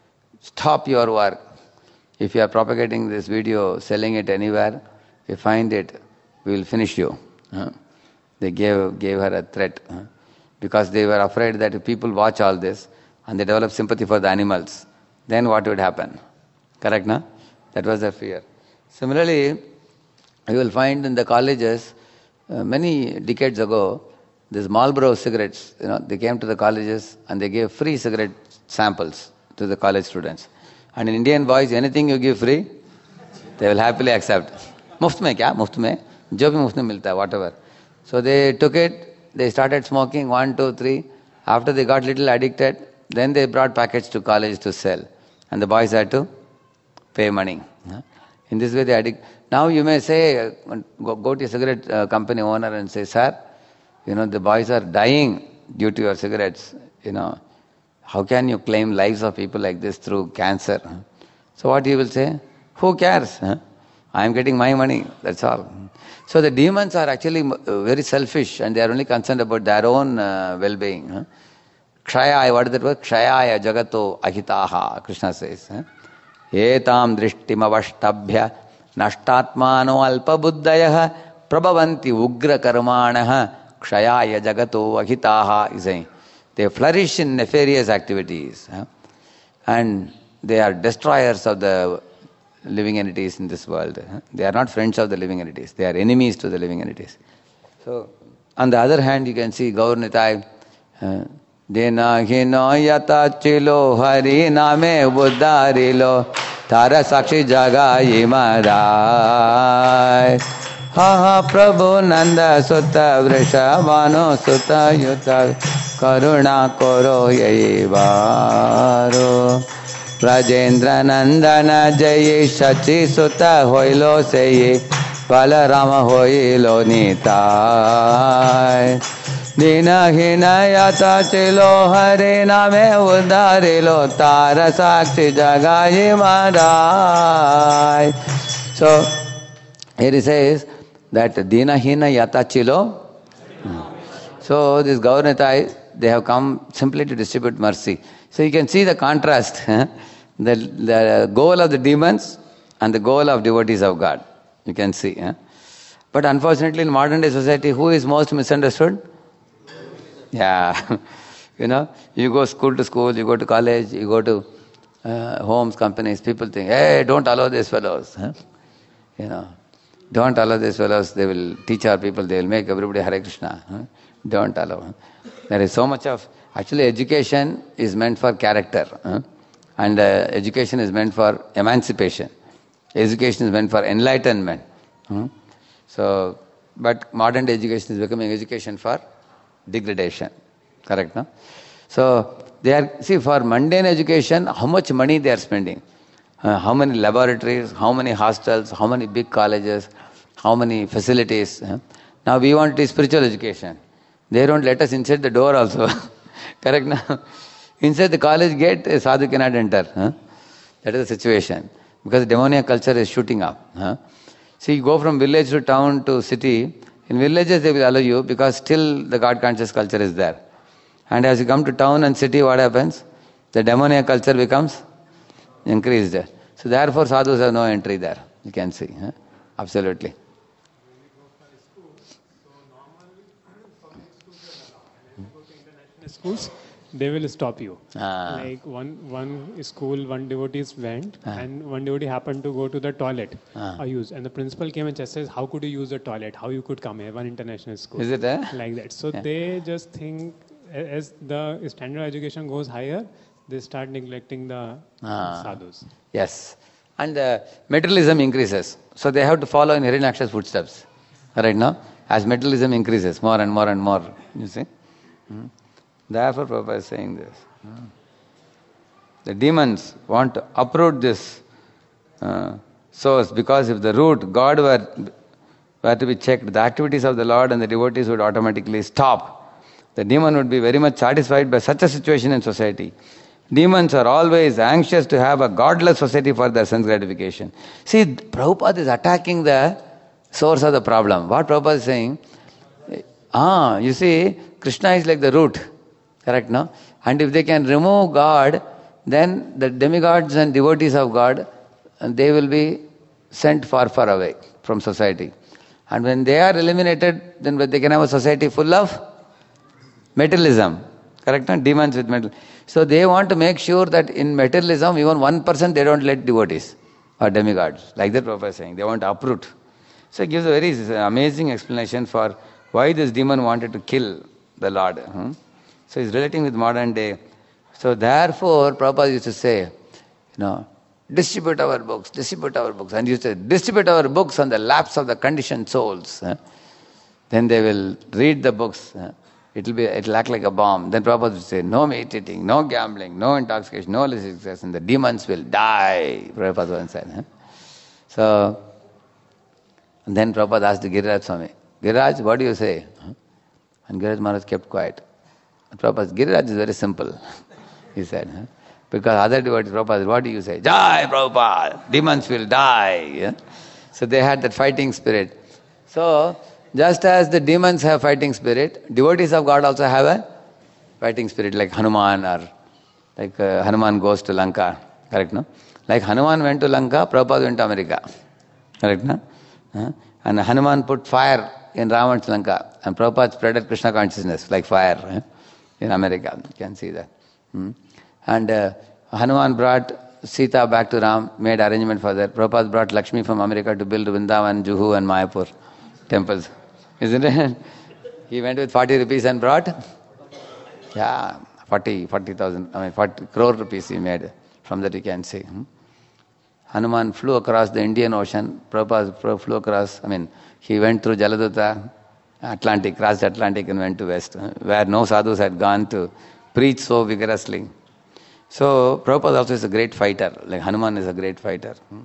Speaker 1: stop your work. If you are propagating this video, selling it anywhere, if you find it, we will finish you. Huh? They gave, gave her a threat. Huh? Because they were afraid that if people watch all this and they develop sympathy for the animals, then what would happen? Correct, no? That was their fear. Similarly, you will find in the colleges, uh, many decades ago, these Marlboro cigarettes, you know, they came to the colleges and they gave free cigarette samples to the college students. And in Indian boys, anything you give free, they will happily accept. Muft mein kya? Muft mein? Jo bhi muft mein milta hai, whatever. So they took it, they started smoking, one, two, three. After they got little addicted, then they brought packets to college to sell. And the boys had to pay money. In this way they addict. Now you may say, go, go to a cigarette uh, company owner and say, sir, you know, the boys are dying due to your cigarettes. You know, how can you claim lives of people like this through cancer? So what he will say? Who cares? I am getting my money, that's all. So the demons are actually very selfish and they are only concerned about their own uh, well-being. Kshayaya, what is that word? Kshayaya jagato ahitaha, Krishna says. Etam drishtimavashtabhya nashtatmano alpabuddhayah prabhavanti ugra karmanaha kshayaya jagato ahitaha is saying. They flourish in nefarious activities. And they are destroyers of the living entities in this world. They are not friends of the living entities. They are enemies to the living entities. So, on the other hand, you can see Gaur Nitai, Dena hino yata chilo hari name buddharilo tara sakshi jagayi marai ha ha prabhu nanda sutta vrishabhano sutta yuta karuna koro yai varo Rajendra Nandana Jayi Shachi Sutta Hoilo Seyi Balarama Hoilo Nitai Dina Hina Yata Chilo Hare Name Udarilo Tara Sakshi Jagayi Madai. So here it says that Dina Hina Yata Chilo. So this Gauranitai, they have come simply to distribute mercy. So you can see the contrast, huh? the, the goal of the demons and the goal of devotees of God. You can see. Huh? But unfortunately in modern day society, who is most misunderstood? Yeah. You know, you go school to school, you go to college, you go to uh, homes, companies, people think, hey, don't allow these fellows. Huh? You know, don't allow these fellows, they will teach our people, they will make everybody Hare Krishna. Huh? Don't allow. Huh? There is so much of, actually education is meant for character. Huh? And uh, education is meant for emancipation. Education is meant for enlightenment. Huh? So, but modern day education is becoming education for degradation. Correct, no? So, they are, see, for mundane education, how much money they are spending. Uh, how many laboratories, how many hostels, how many big colleges, how many facilities. Huh? Now we want to spiritual education. They don't let us inside the door also. Correct now? Inside the college gate, a sadhu cannot enter. Huh? That is the situation. Because demoniac culture is shooting up. Huh? See, you go from village to town to city. In villages they will allow you because still the God conscious culture is there. And as you come to town and city, what happens? The demoniac culture becomes increased. So therefore sadhus have no entry there. You can see. Huh? Absolutely.
Speaker 9: schools, they will stop you.
Speaker 1: Ah.
Speaker 9: Like one one school, one devotee went,
Speaker 1: Ah.
Speaker 9: and one devotee happened to go to the toilet.
Speaker 1: Ah.
Speaker 9: I use, and the principal came and just says, "How could you use the toilet? How you could come here? One international school."
Speaker 1: Is it, eh?
Speaker 9: Like that? So
Speaker 1: Yeah.
Speaker 9: they just think a- as the standard education goes higher, they start neglecting the
Speaker 1: Ah.
Speaker 9: sadhus.
Speaker 1: Yes. And uh, materialism increases. So they have to follow in Hiranyaksha's footsteps. Right now? As materialism increases more and more and more. You see? Hmm. Therefore Prabhupada is saying this. Hmm. The demons want to uproot this uh, source, because if the root, God were, were to be checked, the activities of the Lord and the devotees would automatically stop. The demon would be very much satisfied by such a situation in society. Demons are always anxious to have a godless society for their sense gratification. See, Prabhupada is attacking the source of the problem. What Prabhupada is saying, ah, you see, Krishna is like the root, correct, no? And if they can remove God, then the demigods and devotees of God, they will be sent far, far away from society. And when they are eliminated, then they can have a society full of materialism, correct, no? Demons with metal. So they want to make sure that in materialism, even one percent they don't let devotees or demigods. Like that Prabhupada is saying. They want to uproot. So it gives a very amazing explanation for why this demon wanted to kill the Lord. Hmm? So he's relating with modern day. So therefore, Prabhupada used to say, you know, distribute our books, distribute our books. And he used to say, distribute our books on the laps of the conditioned souls. Huh? Then they will read the books. Huh? It'll be, it'll act like a bomb. Then Prabhupada would say, no meat eating, no gambling, no intoxication, no illicit, and the demons will die. Prabhupada once said. Huh? So, and then Prabhupada asked Giriraj Swami, Giriraj, what do you say? Huh? And Giriraj Maharaj kept quiet. And Prabhupada said, Giriraj is very simple, he said. Huh? Because other devotees, Prabhupada said, what do you say? Jai Prabhupada, demons will die. Yeah? So they had that fighting spirit. So, just as the demons have fighting spirit, devotees of God also have a fighting spirit, like Hanuman, or like uh, Hanuman goes to Lanka, correct, no? Like Hanuman went to Lanka, Prabhupada went to America, correct, no? Uh, and Hanuman put fire in Ravan's Lanka, and Prabhupada spreaded Krishna consciousness like fire uh, in America. You can see that. Hmm? And uh, Hanuman brought Sita back to Ram, made arrangement for that. Prabhupada brought Lakshmi from America to build Vrindavan, Juhu and Mayapur temples. Isn't it? He went with forty rupees and brought, yeah, forty, forty thousand, I mean forty crore rupees he made. From that you can see. Hmm? Hanuman flew across the Indian Ocean. Prabhupada flew across, I mean, he went through Jaladutta, Atlantic, crossed the Atlantic and went to West, where no sadhus had gone to preach so vigorously. So Prabhupada also is a great fighter, like Hanuman is a great fighter. Hmm?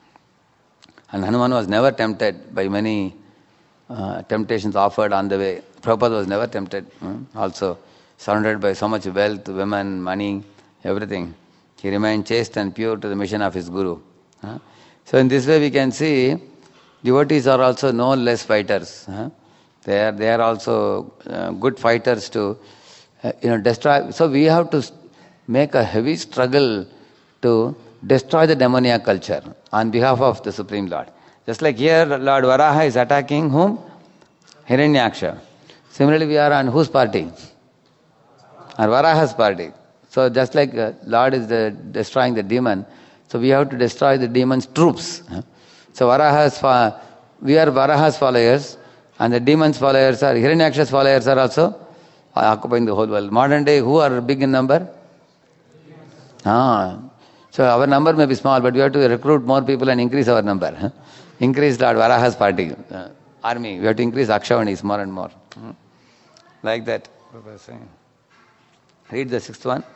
Speaker 1: And Hanuman was never tempted by many Uh, temptations offered on the way. Prabhupada was never tempted. Hmm? Also, surrounded by so much wealth, women, money, everything. He remained chaste and pure to the mission of his Guru. Huh? So in this way we can see devotees are also no less fighters. Huh? They are they are also uh, good fighters to uh, you know destroy. So we have to make a heavy struggle to destroy the demoniac culture on behalf of the Supreme Lord. Just like here, Lord Varaha is attacking whom? Hiranyaksha. Similarly, we are on whose party? Our Varaha's party. So just like uh, Lord is the, destroying the demon, so we have to destroy the demon's troops. So Varaha's, fa- we are Varaha's followers, and the demon's followers are, Hiranyaksha's followers are also occupying the whole world. Modern day, who are big in number? Ah. So our number may be small, but we have to recruit more people and increase our number. Huh? Increase Lord Varaha's party, uh, army. We have to increase Akshavanis more and more. Hmm? Like that. Read the sixth one.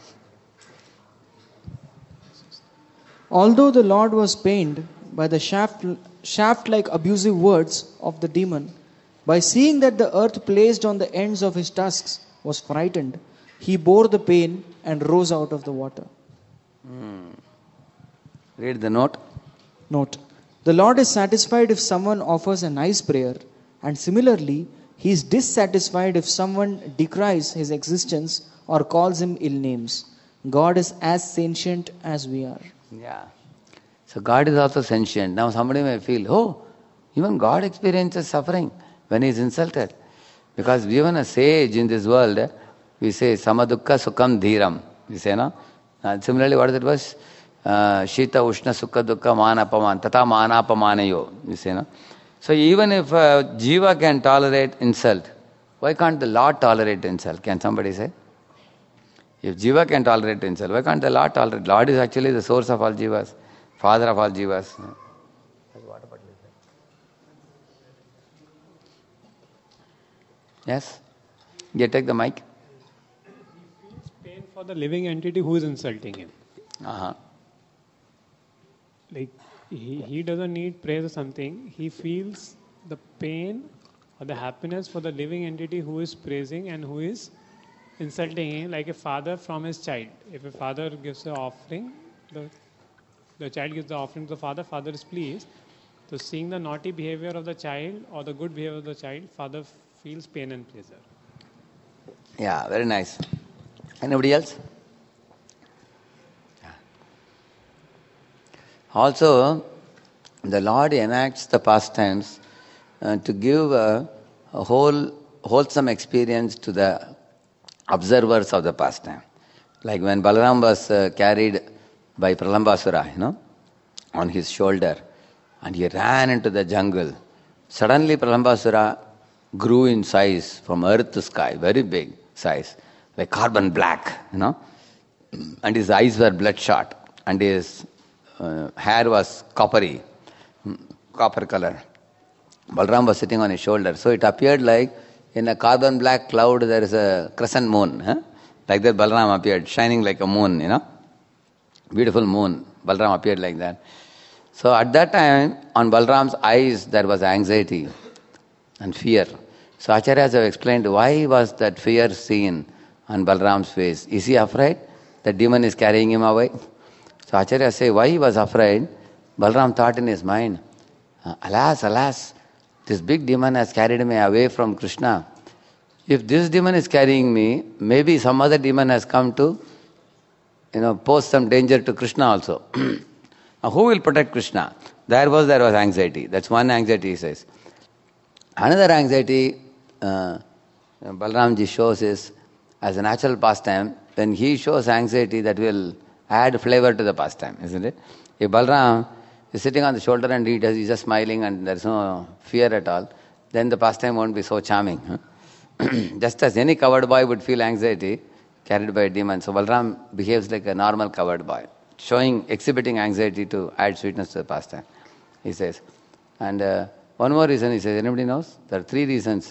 Speaker 7: Although the Lord was pained by the shaft, shaft-like abusive words of the demon, by seeing that the earth placed on the ends of his tusks was frightened, he bore the pain and rose out of the water.
Speaker 1: Hmm. Read the note.
Speaker 7: Note. The Lord is satisfied if someone offers a nice prayer, and similarly, he is dissatisfied if someone decries his existence or calls him ill names. God is as sentient as we are.
Speaker 1: Yeah. So God is also sentient. Now somebody may feel, oh, even God experiences suffering when he is insulted. Because even a sage in this world, we say samadukka sukham dhiram. We say, no? And similarly, what is it was? Uh, Shita ushna sukha dukkha manapaman. Tata manapamanayo. We say, no? So even if uh, jiva can tolerate insult, why can't the Lord tolerate insult? Can somebody say? If jiva can tolerate insult, why can't the Lord tolerate? Lord is actually the source of all jivas, father of all jivas. Yes? You take the mic.
Speaker 9: He feels pain for the living entity who is insulting him.
Speaker 1: Uh-huh.
Speaker 9: Like, he, he doesn't need praise or something. He feels the pain or the happiness for the living entity who is praising and who is insulting him, like a father from his child. If a father gives an offering, the, the child gives the offering to the father, father is pleased. So seeing the naughty behavior of the child or the good behavior of the child, father feels pain and pleasure.
Speaker 1: Yeah, very nice. Anybody else? Yeah. Also, the Lord enacts the pastimes uh, to give a, a whole wholesome experience to the observers of the pastime. Like when Balaram was uh, carried by Pralambasura, you know, on his shoulder, and he ran into the jungle. Suddenly Pralambasura grew in size from earth to sky, very big size, like carbon black, you know, and his eyes were bloodshot, and his uh, hair was coppery, copper color. Balaram was sitting on his shoulder, so it appeared like in a carbon black cloud there is a crescent moon, huh? Like that Balaram appeared, shining like a moon, you know, beautiful moon. Balaram appeared like that. So at that time, on Balaram's eyes there was anxiety and fear. So Acharyas have explained why was that fear seen on Balaram's face. Is he afraid that demon is carrying him away? So Acharyas say why he was afraid. Balaram thought in his mind, alas, alas, this big demon has carried me away from Krishna. If this demon is carrying me, maybe some other demon has come to, you know, pose some danger to Krishna also. Now who will protect Krishna? There was there was anxiety. That's one anxiety, he says. Another anxiety uh, Balaramji shows is, as a natural pastime, when he shows anxiety, that will add flavor to the pastime, isn't it? If Balaram is sitting on the shoulder and he does, he's just smiling and there's no fear at all, then the pastime won't be so charming. Huh? Just as any coward boy would feel anxiety carried by a demon, so Balaram behaves like a normal coward boy, showing, exhibiting anxiety to add sweetness to the pastime, he says. And uh, one more reason, he says, anybody knows? There are three reasons,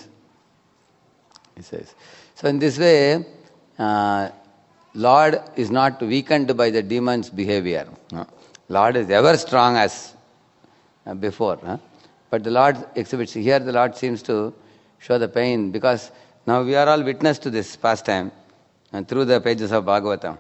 Speaker 1: he says. So in this way, uh, Lord is not weakened by the demon's behavior. No. Lord is ever strong as uh, before. Huh? But the Lord exhibits, here the Lord seems to show the pain, because now we are all witness to this pastime and through the pages of Bhagavatam.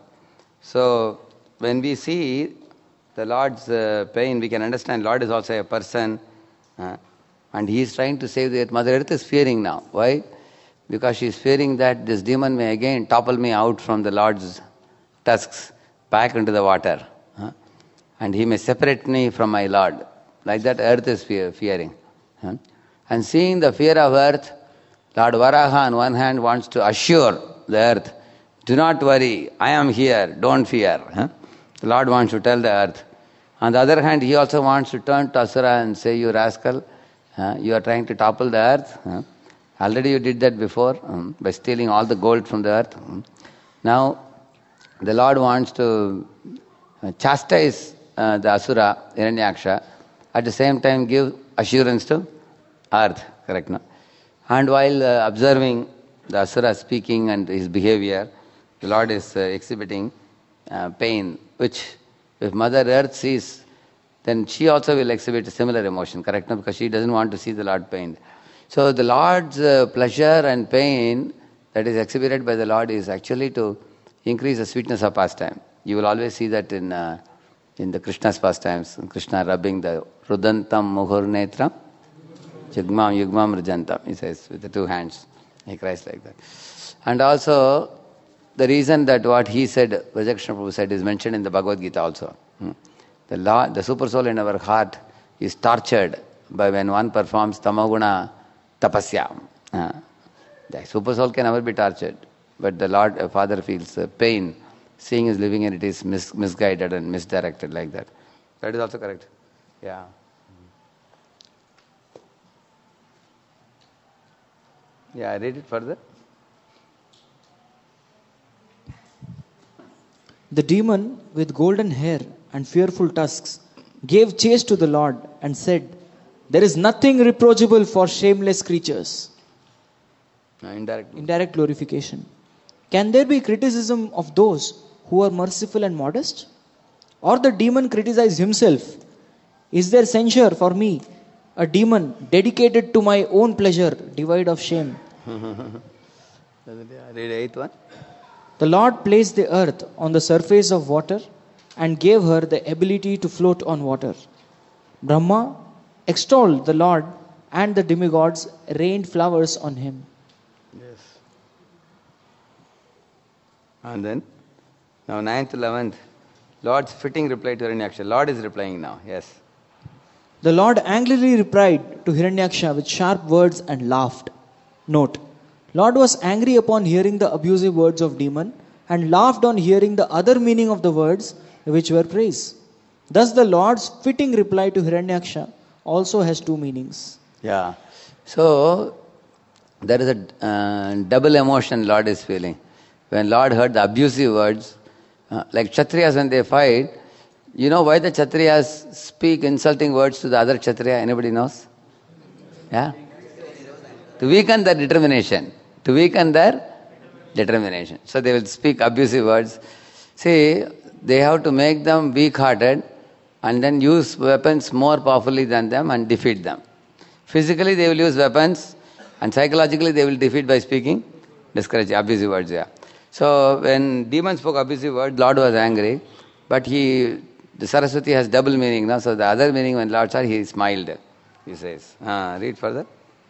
Speaker 1: So when we see the Lord's uh, pain, we can understand Lord is also a person, uh, and he is trying to save the earth. Mother Earth is fearing now. Why? Because she is fearing that this demon may again topple me out from the Lord's tusks back into the water. Huh? And he may separate me from my Lord. Like that earth is fear, fearing. Huh? And seeing the fear of earth, Lord Varaha on one hand wants to assure the earth, do not worry, I am here, don't fear. Huh? The Lord wants to tell the earth. On the other hand, he also wants to turn to Asura and say, you rascal, huh? You are trying to topple the earth. Huh? Already you did that before um, by stealing all the gold from the earth. Um. Now, the Lord wants to uh, chastise uh, the Asura, Hiranyaksha, at the same time give assurance to earth, correct, no? And while uh, observing the Asura speaking and his behavior, the Lord is uh, exhibiting uh, pain, which if Mother Earth sees, then she also will exhibit a similar emotion, correct, no? Because she doesn't want to see the Lord pained. So the Lord's uh, pleasure and pain that is exhibited by the Lord is actually to increase the sweetness of pastime. You will always see that in uh, in the Krishna's pastimes, Krishna rubbing the Rudantam Muhur Netram, Yugmam Yugmam Rajantam, he says, with the two hands. He cries like that. And also, the reason that what he said, Vajakrishna Prabhu said, is mentioned in the Bhagavad Gita also. Hmm. The, Lord, the super soul in our heart is tortured by when one performs tamoguna tapasya. Uh, the super soul can never be tortured. but the Lord, uh, Father feels uh, pain seeing his living entities mis- misguided and misdirected like that. That is also correct. Yeah. Yeah, I read it further.
Speaker 7: The demon with golden hair and fearful tusks gave chase to the Lord and said, "There is nothing reproachable for shameless creatures."
Speaker 1: Uh, indirect.
Speaker 7: Indirect glorification. Can there be criticism of those who are merciful and modest? Or the demon criticize himself? Is there censure for me, a demon dedicated to my own pleasure, devoid of shame?
Speaker 1: Read eighth one.
Speaker 7: The Lord placed the earth on the surface of water and gave her the ability to float on water. Brahma extolled the Lord, and the demigods rained flowers on him.
Speaker 1: Yes. And then, now ninth, eleventh, Lord's fitting reply to Hiranyaksha. Lord is replying now, yes.
Speaker 7: The Lord angrily replied to Hiranyaksha with sharp words and laughed. Note, Lord was angry upon hearing the abusive words of demon and laughed on hearing the other meaning of the words which were praise. Thus the Lord's fitting reply to Hiranyaksha also has two meanings.
Speaker 1: Yeah. So, there is a uh, double emotion Lord is feeling. When Lord heard the abusive words, uh, like Kshatriyas when they fight, you know why the Kshatriyas speak insulting words to the other Kshatriya? Anybody knows? Yeah? To weaken their determination. To weaken their determination. So they will speak abusive words. See, they have to make them weak-hearted and then use weapons more powerfully than them and defeat them. Physically they will use weapons and psychologically they will defeat by speaking discouraging, abusive words. Yeah. So when demon spoke abusive words, Lord was angry, but he, the Saraswati has double meaning now. So the other meaning when Lord saw, he smiled. He says, uh, read further.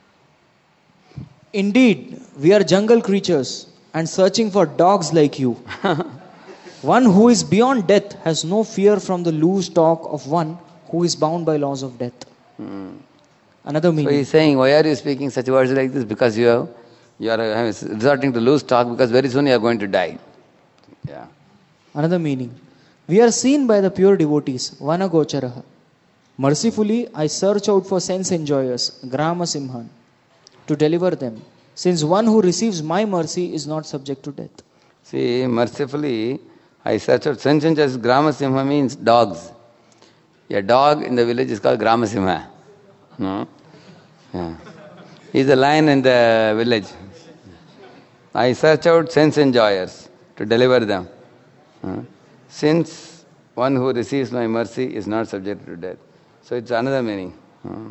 Speaker 7: Indeed, we are jungle creatures and searching for dogs like you. One who is beyond death has no fear from the loose talk of one who is bound by laws of death.
Speaker 1: Hmm.
Speaker 7: Another meaning.
Speaker 1: So he's saying, why are you speaking such words like this? Because you have, you are uh, resorting to loose talk because very soon you are going to die. Yeah.
Speaker 7: Another meaning. We are seen by the pure devotees, Vanagocharaha. Mercifully, I search out for sense enjoyers, Grama Simhan, to deliver them, since one who receives my mercy is not subject to death.
Speaker 1: See, mercifully, I search out sense enjoyers. Grama Simha means dogs. A dog in the village is called Grama Simha. No? Yeah. He's a lion in the village. I search out sense enjoyers to deliver them. Uh, since one who receives my mercy is not subject to death. So it's another meaning. Uh,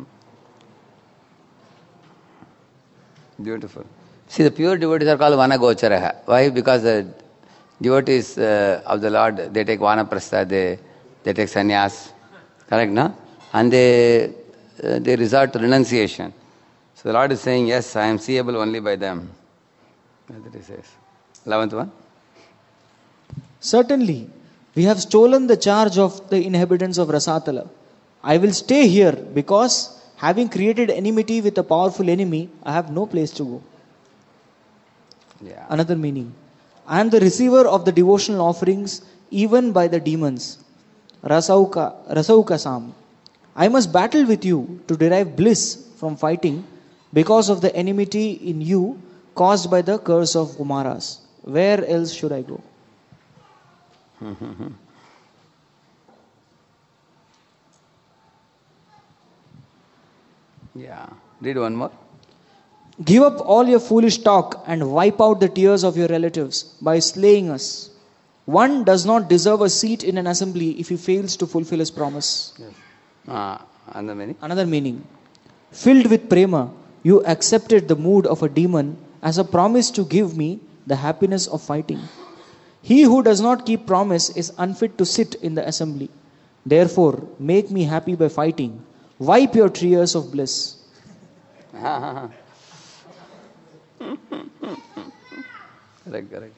Speaker 1: beautiful. See, the pure devotees are called Vanagocharaha. Why? Because the devotees uh, of the Lord, they take Vanaprastha, they, they take sannyas. Correct, no? And they, uh, they resort to renunciation. So the Lord is saying, yes, I am seeable only by them. That's what he says. Eleventh one.
Speaker 7: Certainly, we have stolen the charge of the inhabitants of Rasatala. I will stay here because, having created enmity with a powerful enemy, I have no place to go.
Speaker 1: Yeah.
Speaker 7: Another meaning. I am the receiver of the devotional offerings even by the demons. Rasauka, Rasauka Sam. I must battle with you to derive bliss from fighting because of the enmity in you caused by the curse of Kumaras. Where else should I go?
Speaker 1: Yeah. Read one more.
Speaker 7: Give up all your foolish talk and wipe out the tears of your relatives by slaying us. One does not deserve a seat in an assembly if he fails to fulfill his promise.
Speaker 1: Yes. Uh, another meaning.
Speaker 7: Another meaning. Filled with prema, you accepted the mood of a demon as a promise to give me the happiness of fighting. He who does not keep promise is unfit to sit in the assembly. Therefore, make me happy by fighting. Wipe your tears of bliss.
Speaker 1: Correct, correct.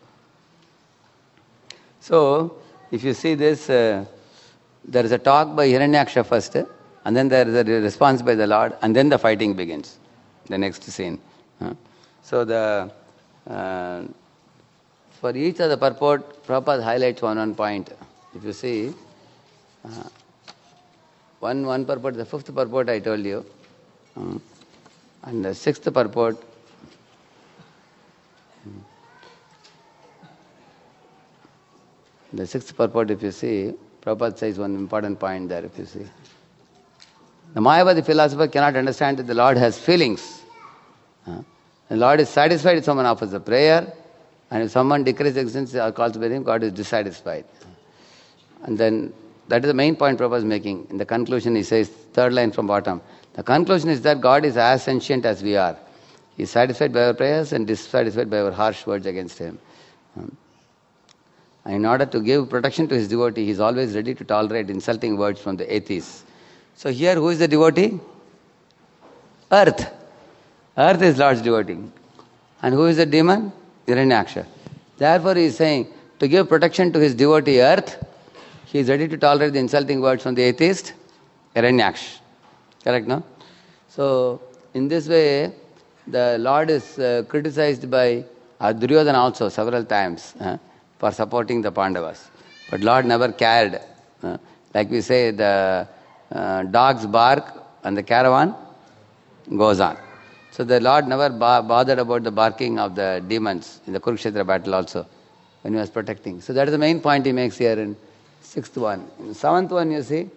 Speaker 1: So, if you see this, uh, there is a talk by Hiranyaksha first, uh, and then there is a response by the Lord, and then the fighting begins, the next scene. Uh, so, the uh, for each of the purport, Prabhupada highlights one one point. If you see, uh, one one purport, the fifth purport I told you, um, and the sixth purport, um, the sixth purport, if you see, Prabhupada says one important point there, if you see. The Mayavadi philosopher cannot understand that the Lord has feelings. Uh, the Lord is satisfied if someone offers a prayer, and if someone decreases existence or calls by him, God is dissatisfied. And then, that is the main point Prabhupada is making. In the conclusion, he says, third line from bottom, the conclusion is that God is as sentient as we are. He is satisfied by our prayers and dissatisfied by our harsh words against him. Um, and in order to give protection to his devotee, he is always ready to tolerate insulting words from the atheists. So here, who is the devotee? Earth. Earth is Lord's devotee. And who is the demon? Hiranyaksha. Therefore, he is saying, to give protection to his devotee Earth, he is ready to tolerate the insulting words from the atheist, Hiranyaksha. Correct, no? So, in this way, the Lord is uh, criticized by uh, Duryodhana also several times uh, for supporting the Pandavas. But Lord never cared. Uh, like we say, the uh, dogs bark and the caravan goes on. So the Lord never ba- bothered about the barking of the demons in the Kurukshetra battle also, when he was protecting. So that is the main point he makes here in sixth one. In seventh one, you see,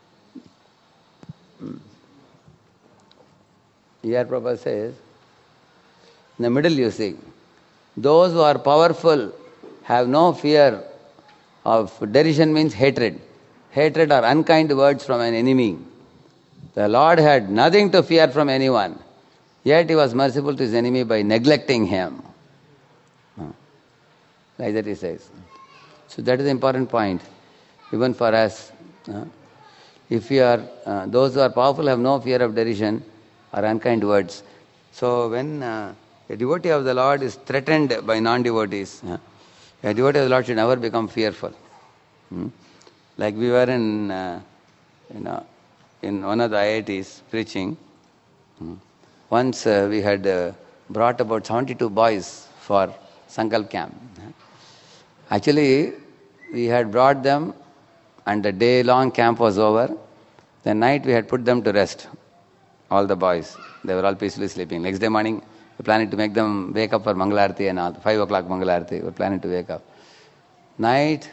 Speaker 1: here Prabhupada says, in the middle you see, those who are powerful have no fear of derision, means hatred. Hatred or unkind words from an enemy. The Lord had nothing to fear from anyone, yet he was merciful to his enemy by neglecting him. Like that he says. So that is the important point, even for us. If we are, uh, those who are powerful have no fear of derision or unkind words. So when uh, a devotee of the Lord is threatened by non-devotees, uh, a devotee of the Lord should never become fearful. Hmm? Like we were in, uh, you know, in one of the I I Ts preaching. Hmm? Once uh, we had uh, brought about seventy-two boys for Sankalp camp. Actually, we had brought them and the day-long camp was over. The night we had put them to rest, all the boys. They were all peacefully sleeping. Next day morning, we were planning to make them wake up for Mangalarti and all. Five o'clock Mangalarti, we were planning to wake up. Night,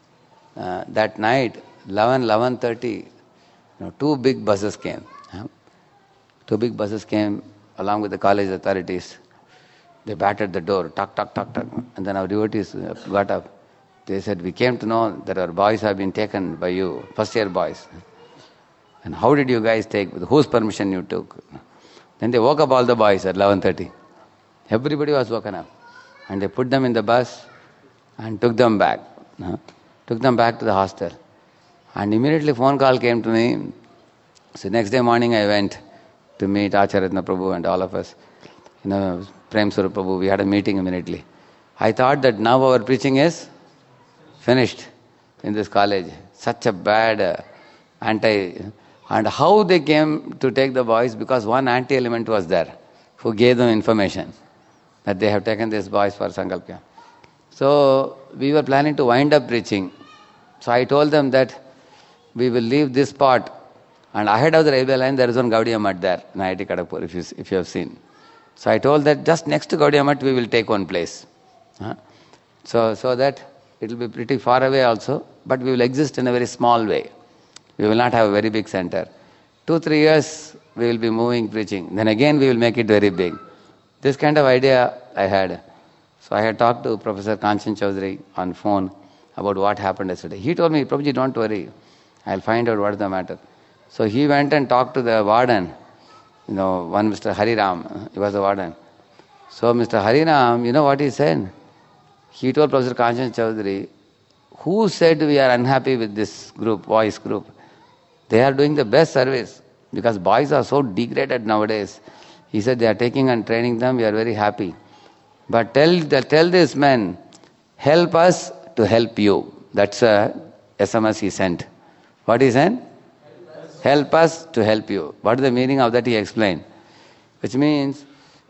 Speaker 1: uh, that night, eleven, eleven thirty, you know, two big buses came. Huh? Two big buses came along with the college authorities. They battered the door, tuck, tuck, tuck, tuck. And then our devotees got up. They said, we came to know that our boys have been taken by you, first year boys. And how did you guys take, with whose permission you took? Then they woke up all the boys at eleven thirty. Everybody was woken up. And they put them in the bus and took them back. Huh? Took them back to the hostel. And immediately phone call came to me. So next day morning I went to meet Acharatna Prabhu and all of us. You know, Prem Swarup Prabhu, we had a meeting immediately. I thought that now our preaching is finished in this college. Such a bad uh, anti... And how they came to take the boys, because one anti-element was there who gave them information that they have taken these boys for Sankalp camp. So we were planning to wind up preaching. So I told them that we will leave this spot, and ahead of the railway line there is one Gaudiya Math there in I I T Kharagpur, if you, if you have seen. So I told that just next to Gaudiya Math we will take one place. Huh? So, so that it will be pretty far away also, but we will exist in a very small way. We will not have a very big center. Two, three years we will be moving, preaching. Then again we will make it very big. This kind of idea I had. So I had talked to Professor Kanchan Chaudhary on phone about what happened yesterday. He told me, Prabhuji, don't worry. I'll find out what is the matter. So he went and talked to the warden. You know, one Mister Hariram, he was the warden. So Mister Hariram, you know what he said? He told Professor Kanchan Chaudhary, who said we are unhappy with this group, boys group? They are doing the best service, because boys are so degraded nowadays. He said they are taking and training them, we are very happy. But tell, tell these men, help us to help you. That's a S M S he sent. What he sent? Help us to help you. What is the meaning of that he explained? Which means,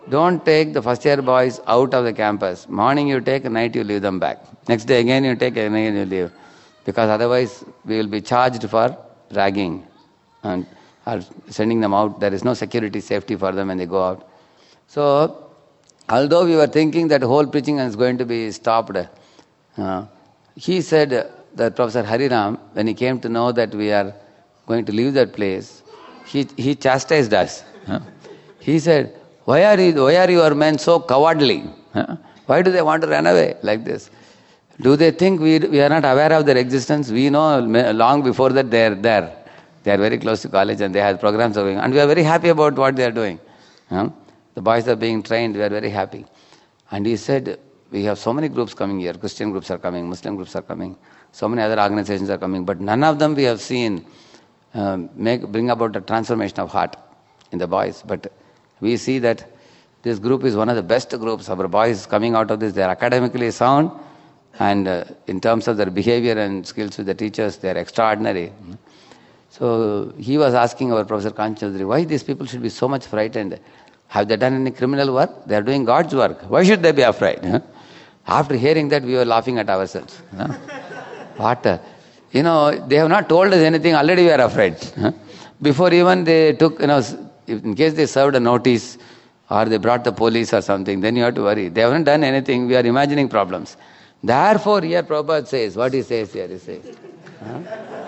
Speaker 1: don't take the first year boys out of the campus. Morning you take, night you leave them back. Next day again you take, and again you leave. Because otherwise we will be charged for ragging and or sending them out. There is no security, safety for them when they go out. So, although we were thinking that whole preaching is going to be stopped, uh, he said that Professor Hariram, when he came to know that we are going to leave that place, he, he chastised us. Uh, he said, why are, you, why are your men so cowardly? Uh, why do they want to run away like this? Do they think we, we are not aware of their existence? We know long before that they are there. They are very close to college and they have programs going. And we are very happy about what they are doing. Uh, the boys are being trained, we are very happy. And he said, we have so many groups coming here. Christian groups are coming, Muslim groups are coming. So many other organizations are coming. But none of them we have seen um, make bring about a transformation of heart in the boys. But we see that this group is one of the best groups. Our boys coming out of this, they are academically sound. And uh, in terms of their behavior and skills with the teachers, they are extraordinary. So he was asking our Professor Kanchaudhary, why these people should be so much frightened? Have they done any criminal work? They are doing God's work. Why should they be afraid? Huh? After hearing that, we were laughing at ourselves. Huh? What? Uh, you know, they have not told us anything, already we are afraid. Huh? Before even they took, you know, in case they served a notice or they brought the police or something, then you have to worry. They haven't done anything, we are imagining problems. Therefore, here Prabhupada says, what he says here, he says. Huh?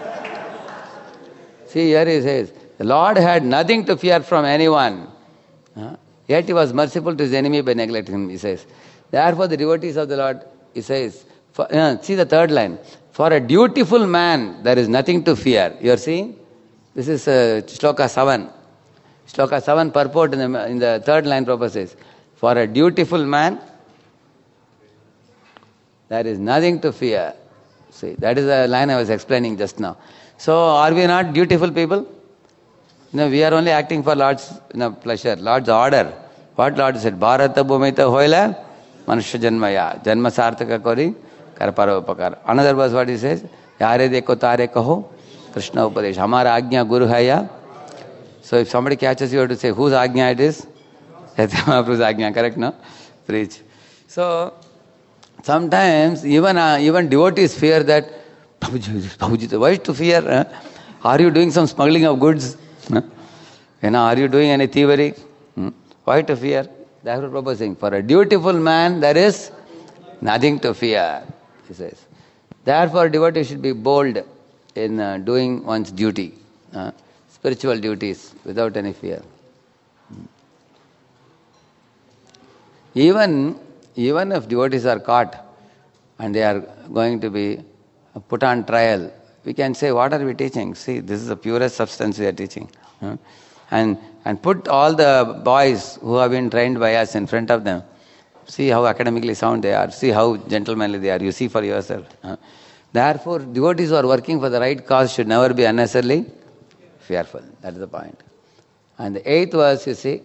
Speaker 1: See, here he says, the Lord had nothing to fear from anyone. Huh? Yet he was merciful to his enemy by neglecting him, he says. Therefore, the devotees of the Lord, he says, for, uh, see the third line. For a dutiful man, there is nothing to fear. You are seeing? This is uh, Shloka seven. Shloka seven purport in the, in the third line, Prabhupada says, for a dutiful man, there is nothing to fear. See, that is the line I was explaining just now. So, are we not dutiful people? No, we are only acting for Lord's you know, pleasure, Lord's order. What Lord said? Bharata bhumita hoila manusya janmaya janma sarthaka kori karpara upakar. Another verse what he says? Yare deko tare kaho Krishna upadesh. Hamara agnya guru hai ya. So if somebody catches you, you have to say whose agnya it is? Mahaprabhu's agnya, correct, no? Preach. So sometimes even uh, even devotees fear that Babuji, why to fear? Huh? Are you doing some smuggling of goods? Huh? You know, are you doing any thievery? Hmm? Why to fear? That's what Prabhupada is saying. For a dutiful man, there is nothing to fear, he says. Therefore, devotee should be bold in uh, doing one's duty, uh, spiritual duties, without any fear. Even, even if devotees are caught and they are going to be put on trial, we can say, what are we teaching? See, this is the purest substance we are teaching. Huh? And, and put all the boys who have been trained by us in front of them. See how academically sound they are. See how gentlemanly they are. You see for yourself. Huh? Therefore, devotees who are working for the right cause should never be unnecessarily fearful. That is the point. And the eighth verse, you see.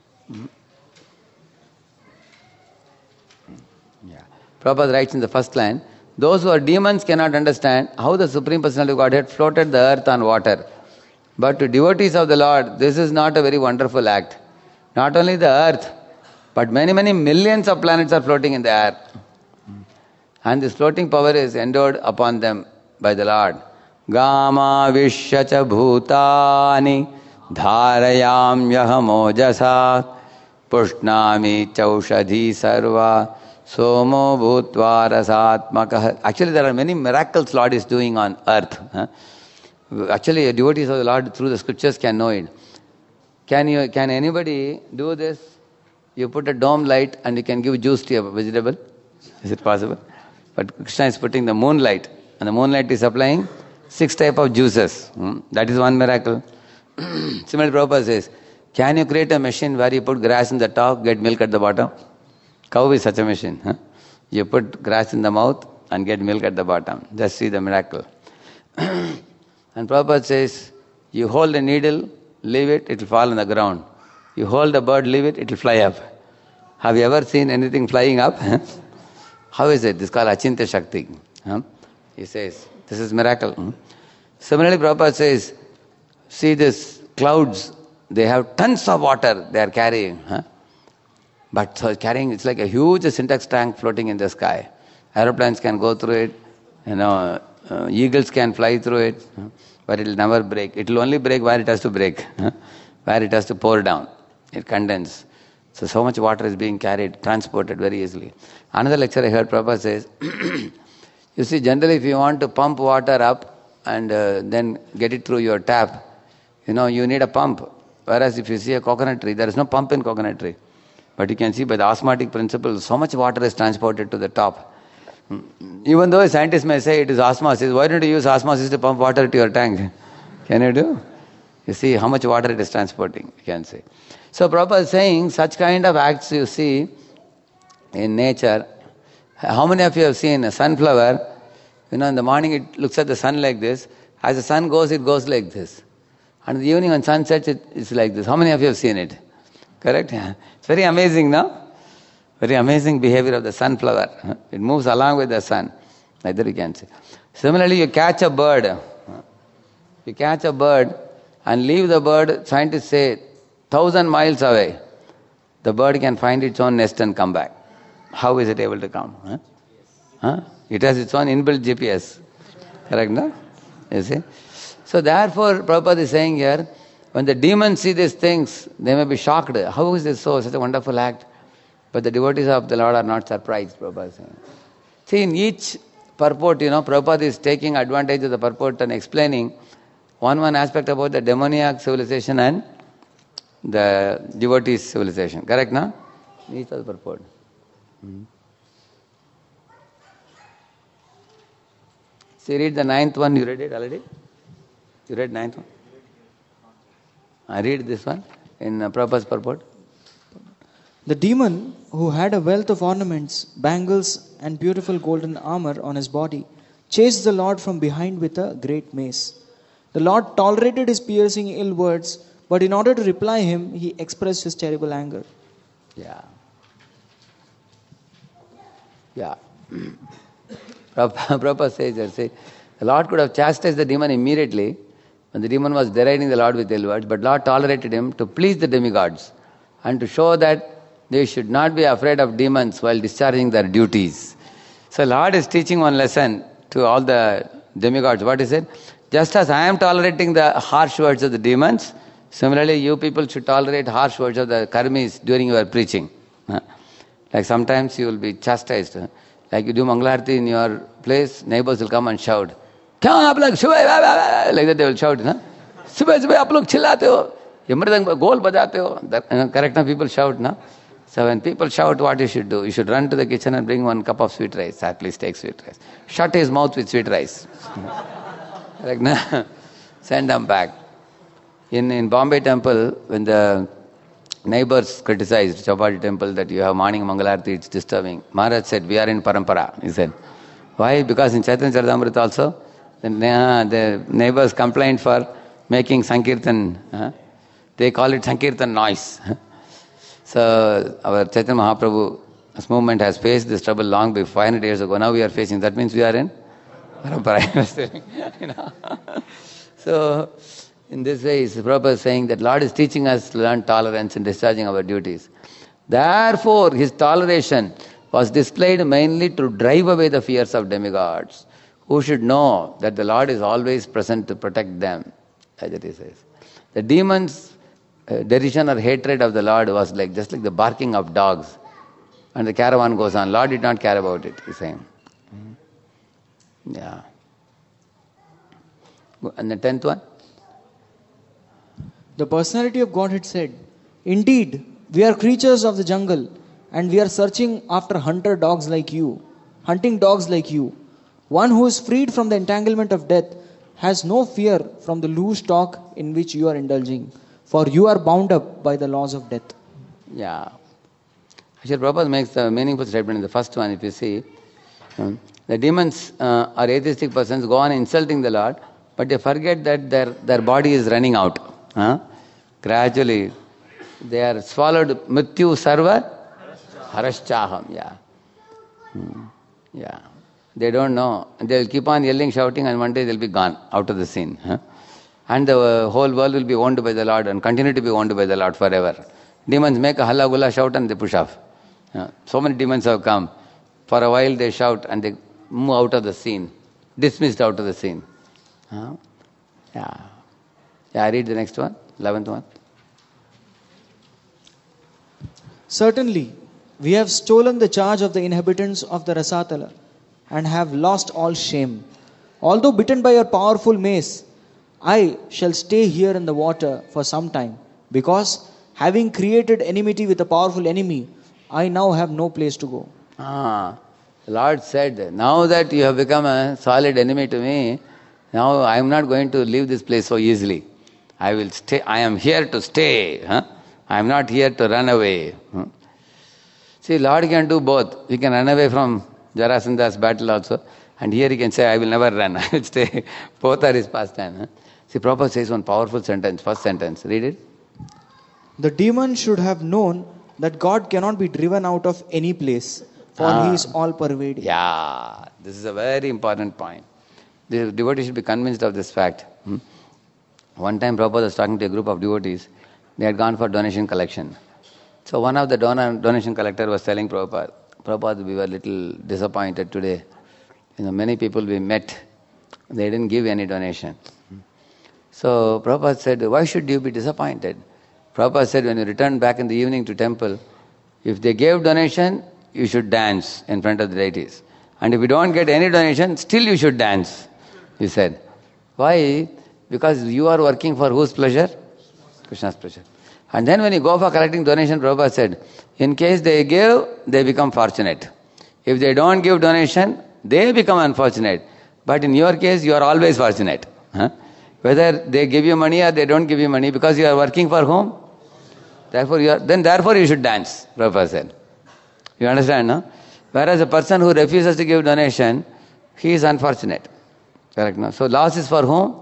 Speaker 1: Yeah. Prabhupada writes in the first line, those who are demons cannot understand how the Supreme Personality of Godhead floated the earth on water. But to devotees of the Lord, this is not a very wonderful act. Not only the earth, but many, many millions of planets are floating in the air. And this floating power is endowed upon them by the Lord. Gama vishyacha bhutani dharayam yahamojasa pushnami chaushadhi sarva somo bhutva rasatmaka. Actually, there are many miracles Lord is doing on earth. Huh? Actually, devotees of the Lord through the scriptures can know it. Can you? Can anybody do this? You put a dome light and you can give juice to a vegetable. Is it possible? But Krishna is putting the moonlight, and the moonlight is supplying six type of juices. Hmm? That is one miracle. Similarly, Prabhupada says, can you create a machine where you put grass in the top, get milk at the bottom? Cow is such a machine. Huh? You put grass in the mouth and get milk at the bottom. Just see the miracle. And Prabhupada says, you hold a needle, leave it, it will fall on the ground. You hold a bird, leave it, it will fly up. Have you ever seen anything flying up? How is it? This is called Achintya Shakti. Huh? He says, this is miracle. Hmm? Similarly, Prabhupada says, see these clouds, they have tons of water they are carrying. Huh? But so carrying, it's like a huge syntax tank floating in the sky. Aeroplanes can go through it, you know, uh, eagles can fly through it, but it will never break. It will only break where it has to break, where it has to pour down. It condenses. So, so much water is being carried, transported very easily. Another lecture I heard Prabhupada says, you see, generally if you want to pump water up and uh, then get it through your tap, you know, you need a pump. Whereas if you see a coconut tree, there is no pump in coconut tree. But you can see by the osmotic principle, so much water is transported to the top. Even though a scientist may say it is osmosis, why don't you use osmosis to pump water to your tank? Can you do? You see how much water it is transporting, you can say. So Prabhupada is saying, such kind of acts you see in nature. How many of you have seen a sunflower? You know, in the morning it looks at the sun like this. As the sun goes, it goes like this. And in the evening when sun sets, it, it's like this. How many of you have seen it? Correct? It's very amazing, no? Very amazing behavior of the sunflower. It moves along with the sun. Like that you can say. Similarly, you catch a bird. You catch a bird and leave the bird, scientists say, thousand miles away. The bird can find its own nest and come back. How is it able to come? Huh? Huh? It has its own inbuilt G P S. Correct, no? You see? So therefore, Prabhupada is saying here, when the demons see these things, they may be shocked. How is this so? Such a wonderful act. But the devotees of the Lord are not surprised, Prabhupada is saying. See, in each purport, you know, Prabhupada is taking advantage of the purport and explaining one one aspect about the demoniac civilization and the devotees civilization. Correct, no? Each of the purport. Hmm. See, read the ninth one. You read it already? You read ninth one? I read this one in uh, Prabhupada's purport.
Speaker 7: The demon, who had a wealth of ornaments, bangles, and beautiful golden armor on his body, chased the Lord from behind with a great mace. The Lord tolerated his piercing ill words, but in order to reply him, he expressed his terrible anger.
Speaker 1: Yeah. Yeah. Prabhupada says that, say, the Lord could have chastised the demon immediately when the demon was deriding the Lord with ill words, but Lord tolerated him to please the demigods and to show that they should not be afraid of demons while discharging their duties. So Lord is teaching one lesson to all the demigods. What is it? Just as I am tolerating the harsh words of the demons, similarly you people should tolerate harsh words of the karmis during your preaching. Like sometimes you will be chastised. Like you do Mangalarti in your place, neighbors will come and shout, like that they will shout, no? Subah subah aap log chillate ho, ye mridang gol bajate ho. Correct, now people shout, no? So when people shout, what you should do? You should run to the kitchen and bring one cup of sweet rice. Ah, please take sweet rice. Shut his mouth with sweet rice. Correct, no? Send them back. In in Bombay temple, when the neighbors criticized Chowpatty temple that you have morning Mangalarti, it's disturbing. Maharaj said, we are in parampara. He said, why? Because in Chaitanya Charitamrita also, the, uh, the neighbors complained for making Sankirtan. Uh, they call it Sankirtan noise. So our Chaitanya Mahaprabhu, this movement has faced this trouble long before, five hundred years ago. Now we are facing, that means we are in parampara. You know? So, in this way, Prabhupada is saying that Lord is teaching us to learn tolerance in discharging our duties. Therefore, his toleration was displayed mainly to drive away the fears of demigods, who should know that the Lord is always present to protect them, as it says. The demons' uh, derision or hatred of the Lord was like just like the barking of dogs. And the caravan goes on. Lord did not care about it, he's saying. Yeah. And the tenth one?
Speaker 7: The personality of Godhead said, indeed, we are creatures of the jungle and we are searching after hunter dogs like you, hunting dogs like you. One who is freed from the entanglement of death has no fear from the loose talk in which you are indulging, for you are bound up by the laws of death.
Speaker 1: Yeah. Actually, Prabhupada makes a meaningful statement in the first one, if you see. Um, the demons uh, or atheistic persons go on insulting the Lord, but they forget that their, their body is running out. Huh? Gradually, they are swallowed mrityu sarva haraschaham. Yeah. Hmm. Yeah. They don't know. They will keep on yelling, shouting, and one day they will be gone out of the scene. Huh? And the uh, whole world will be owned by the Lord and continue to be owned by the Lord forever. Demons make a halla gulla shout and they push off. Uh, so many demons have come. For a while they shout and they move out of the scene. Dismissed out of the scene. Uh, yeah. Yeah, I read the next one. Eleventh one.
Speaker 7: Certainly, we have stolen the charge of the inhabitants of the Rasatala and have lost all shame. Although bitten by your powerful mace, I shall stay here in the water for some time, because having created enmity with a powerful enemy, I now have no place to go.
Speaker 1: Ah, the Lord said, now that you have become a solid enemy to me, now I am not going to leave this place so easily. I will stay. I am here to stay. Huh? I am not here to run away. Huh? See, Lord can do both. He can run away from Jarasandha's battle also, and here he can say, I will never run. I will stay. Both are his pastime. Huh? See, Prabhupada says one powerful sentence. First sentence. Read it.
Speaker 7: The demon should have known that God cannot be driven out of any place, for
Speaker 1: Ah.
Speaker 7: he is all pervading.
Speaker 1: Yeah, this is a very important point. The devotee should be convinced of this fact. Hmm? One time Prabhupada was talking to a group of devotees. They had gone for donation collection. So one of the donor, donation collector was telling Prabhupada, Prabhupada, we were a little disappointed today. You know, many people we met, they didn't give any donation. So Prabhupada said, why should you be disappointed? Prabhupada said, when you return back in the evening to temple, if they gave donation, you should dance in front of the deities. And if you don't get any donation, still you should dance, he said. Why? Because you are working for whose pleasure? Krishna's pleasure. And then when you go for collecting donation, Prabhupada said, in case they give, they become fortunate. If they don't give donation, they become unfortunate. But in your case, you are always fortunate. Huh? Whether they give you money or they don't give you money, because you are working for whom? Therefore, you are, then therefore you should dance, Prabhupada said. You understand, no? Whereas a person who refuses to give donation, he is unfortunate. Correct, no? So loss is for whom?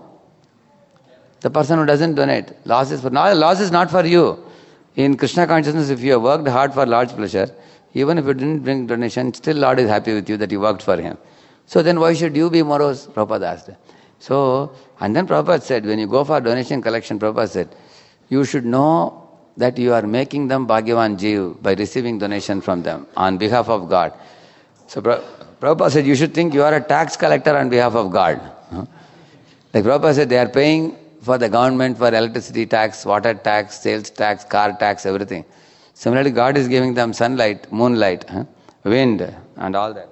Speaker 1: The person who doesn't donate. Loss is for, no, loss is not for you. In Krishna consciousness, if you have worked hard for Lord's pleasure, even if you didn't bring donation, still Lord is happy with you that you worked for Him. So then why should you be morose? Prabhupada asked. So, and then Prabhupada said, when you go for donation collection, Prabhupada said, you should know that you are making them Bhagyavan Jeev by receiving donation from them on behalf of God. So Prabhupada said, you should think you are a tax collector on behalf of God. Like Prabhupada said, they are paying for the government for electricity tax, water tax, sales tax, car tax, everything. Similarly, God is giving them sunlight, moonlight, huh? wind, and all that.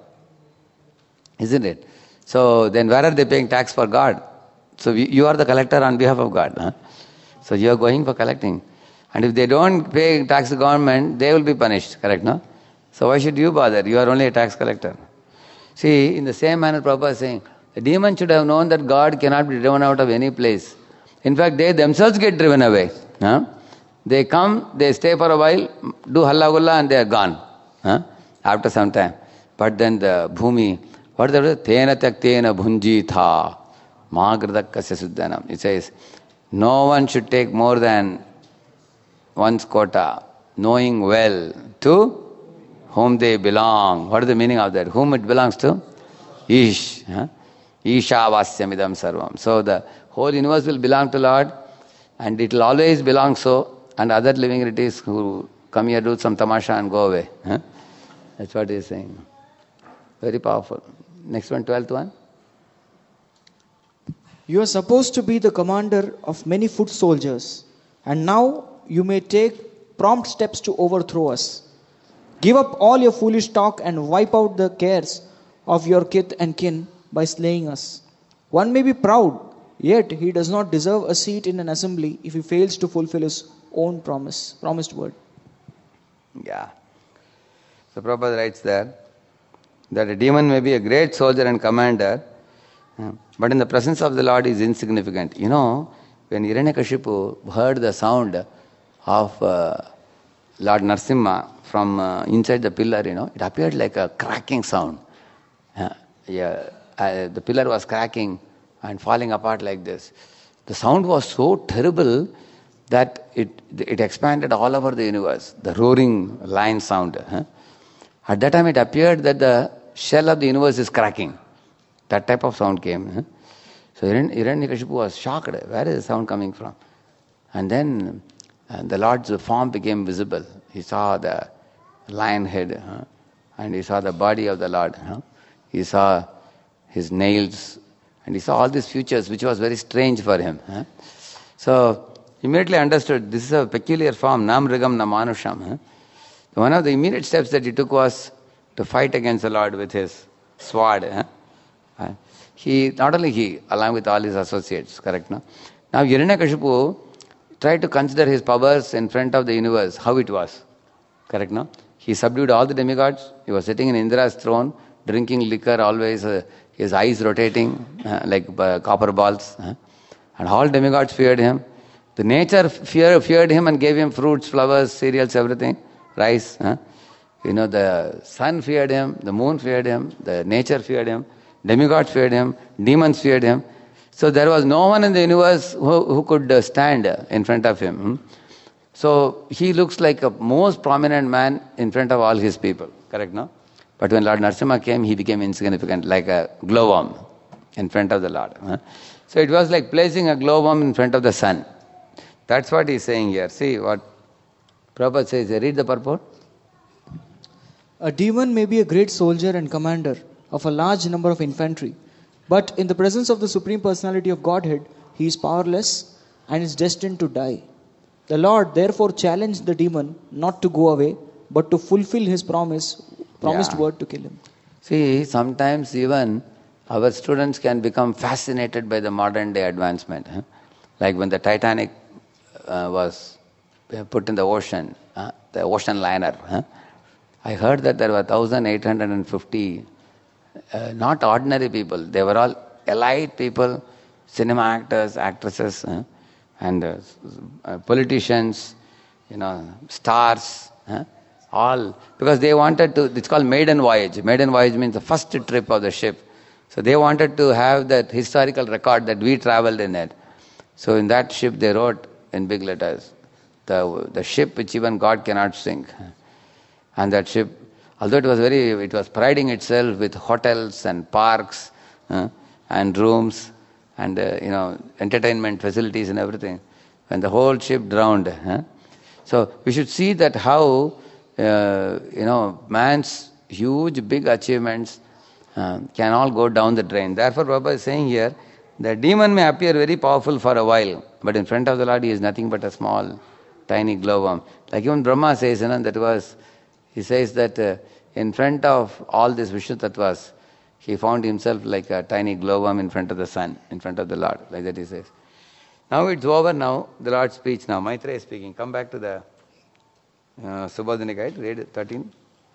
Speaker 1: Isn't it? So then where are they paying tax for God? So we, you are the collector on behalf of God. Huh? So you are going for collecting. And if they don't pay tax to government, they will be punished, correct, no? So why should you bother? You are only a tax collector. See, in the same manner Prabhupada is saying, the demon should have known that God cannot be driven out of any place. In fact, they themselves get driven away. Huh? They come, they stay for a while, do halla gulla and they are gone. Huh? After some time. But then the bhumi, what is the word? Tena tyaktena bhunji tha magradakasya suddhanam. It says, no one should take more than one's quota, knowing well to whom they belong. What is the meaning of that? Whom it belongs to? Ish. Huh? Ishavasya sarvam. So the whole universe will belong to Lord, and it will always belong so, and other living entities who come here do some tamasha and go away. Huh? That's what he is saying. Very powerful. Next one, twelfth one.
Speaker 7: You are supposed to be the commander of many foot soldiers, and now you may take prompt steps to overthrow us. Give up all your foolish talk and wipe out the cares of your kith and kin by slaying us. One may be proud, yet he does not deserve a seat in an assembly if he fails to fulfill his own promise, promised word.
Speaker 1: Yeah. So Prabhupada writes there that a demon may be a great soldier and commander, but in the presence of the Lord he is insignificant. You know, when Hiranyakashipu heard the sound of uh, Lord Narasimha from uh, inside the pillar, you know, it appeared like a cracking sound. Uh, yeah, uh, the pillar was cracking and falling apart like this. The sound was so terrible that it it expanded all over the universe, the roaring lion sound. Huh? At that time it appeared that the shell of the universe is cracking. That type of sound came. Huh? So Hiranyakashipu was shocked. Where is the sound coming from? And then and the Lord's form became visible. He saw the lion head, huh? and he saw the body of the Lord. Huh? He saw his nails, and he saw all these features, which was very strange for him. Huh? So, immediately understood, this is a peculiar form, nam rigam na manusham. Huh? One of the immediate steps that he took was to fight against the Lord with his sword. Huh? Uh, he, not only he, along with all his associates, correct? No? Now, Hiranyakashipu tried to consider his powers in front of the universe, how it was. Correct, no? He subdued all the demigods. He was sitting in Indra's throne, drinking liquor, always uh, his eyes rotating uh, like uh, copper balls. Uh, and all demigods feared him. The nature fear, feared him and gave him fruits, flowers, cereals, everything, rice. Uh. You know, the sun feared him, the moon feared him, the nature feared him, demigods feared him, demons feared him. So there was no one in the universe who, who could uh, stand in front of him. Hmm? So he looks like a most prominent man in front of all his people. Correct, no? But when Lord Narasimha came, he became insignificant, like a glowworm in front of the Lord. Huh? So it was like placing a glowworm in front of the sun. That's what he's saying here. See what Prabhupada says. Read the purport.
Speaker 7: A demon may be a great soldier and commander of a large number of infantry, but in the presence of the Supreme Personality of Godhead, he is powerless and is destined to die. The Lord therefore challenged the demon not to go away, but to fulfill his promise, promised yeah. word to kill him.
Speaker 1: See, sometimes even our students can become fascinated by the modern day advancement. Huh? Like when the Titanic uh, was put in the ocean, uh, the ocean liner. Huh? I heard that there were one thousand eight hundred fifty uh, not ordinary people. They were all elite people, cinema actors, actresses, uh, and uh, uh, politicians, you know, stars, uh, all. Because they wanted to, it's called maiden voyage. Maiden voyage means the first trip of the ship. So they wanted to have that historical record that we traveled in it. So in that ship they wrote in big letters, the, the ship which even God cannot sink. And that ship, although it was very, it was priding itself with hotels and parks uh, and rooms and uh, you know entertainment facilities and everything, when the whole ship drowned. Uh, so we should see that how uh, you know man's huge big achievements uh, can all go down the drain. Therefore, Prabhupada is saying here, the demon may appear very powerful for a while, but in front of the Lord he is nothing but a small, tiny glowworm. Like even Brahma says, you know, that was. He says that uh, in front of all these Vishnu Tattvas, he found himself like a tiny glowworm in front of the sun, in front of the Lord. Like that he says. Now it's over now, the Lord's speech now. Maitreya is speaking. Come back to the uh, Subodhini guide. Read thirteen.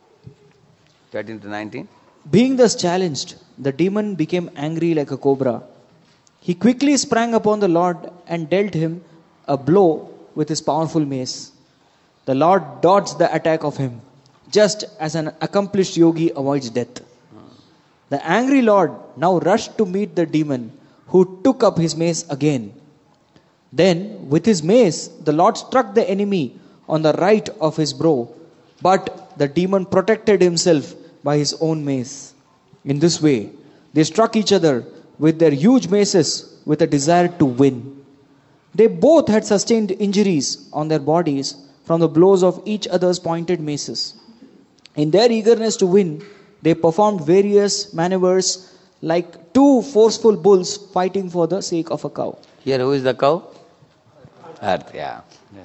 Speaker 1: thirteen to nineteen.
Speaker 7: Being thus challenged, the demon became angry like a cobra. He quickly sprang upon the Lord and dealt him a blow with his powerful mace. The Lord dodged the attack of him, just as an accomplished yogi avoids death. The angry Lord now rushed to meet the demon, who took up his mace again. Then, with his mace, the Lord struck the enemy on the right of his brow, but the demon protected himself by his own mace. In this way, they struck each other with their huge maces with a desire to win. They both had sustained injuries on their bodies from the blows of each other's pointed maces. In their eagerness to win, they performed various maneuvers like two forceful bulls fighting for the sake of a cow.
Speaker 1: Here, who is the cow? Earth, yeah. Yes.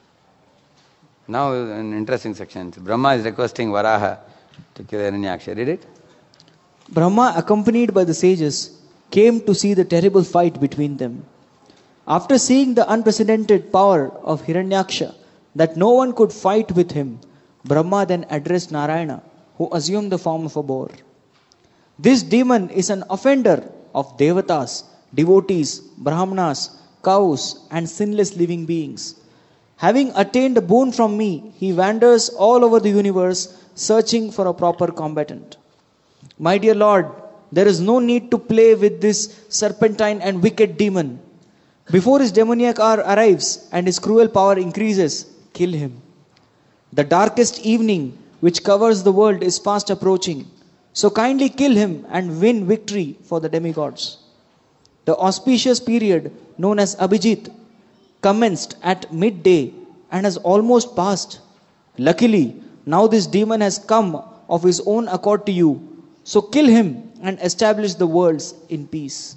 Speaker 1: Now, an interesting section. Brahma is requesting Varaha to kill Hiranyaksha. Read it.
Speaker 7: Brahma, accompanied by the sages, came to see the terrible fight between them. After seeing the unprecedented power of Hiranyaksha, that no one could fight with him, Brahma then addressed Narayana, who assumed the form of a boar. This demon is an offender of devatas, devotees, brahmanas, cows, and sinless living beings. Having attained a boon from me, he wanders all over the universe, searching for a proper combatant. My dear Lord, there is no need to play with this serpentine and wicked demon. Before his demoniac hour arrives and his cruel power increases, kill him. The darkest evening which covers the world is fast approaching. So kindly kill him and win victory for the demigods. The auspicious period known as Abhijit commenced at midday and has almost passed. Luckily, now this demon has come of his own accord to you. So kill him and establish the worlds in peace.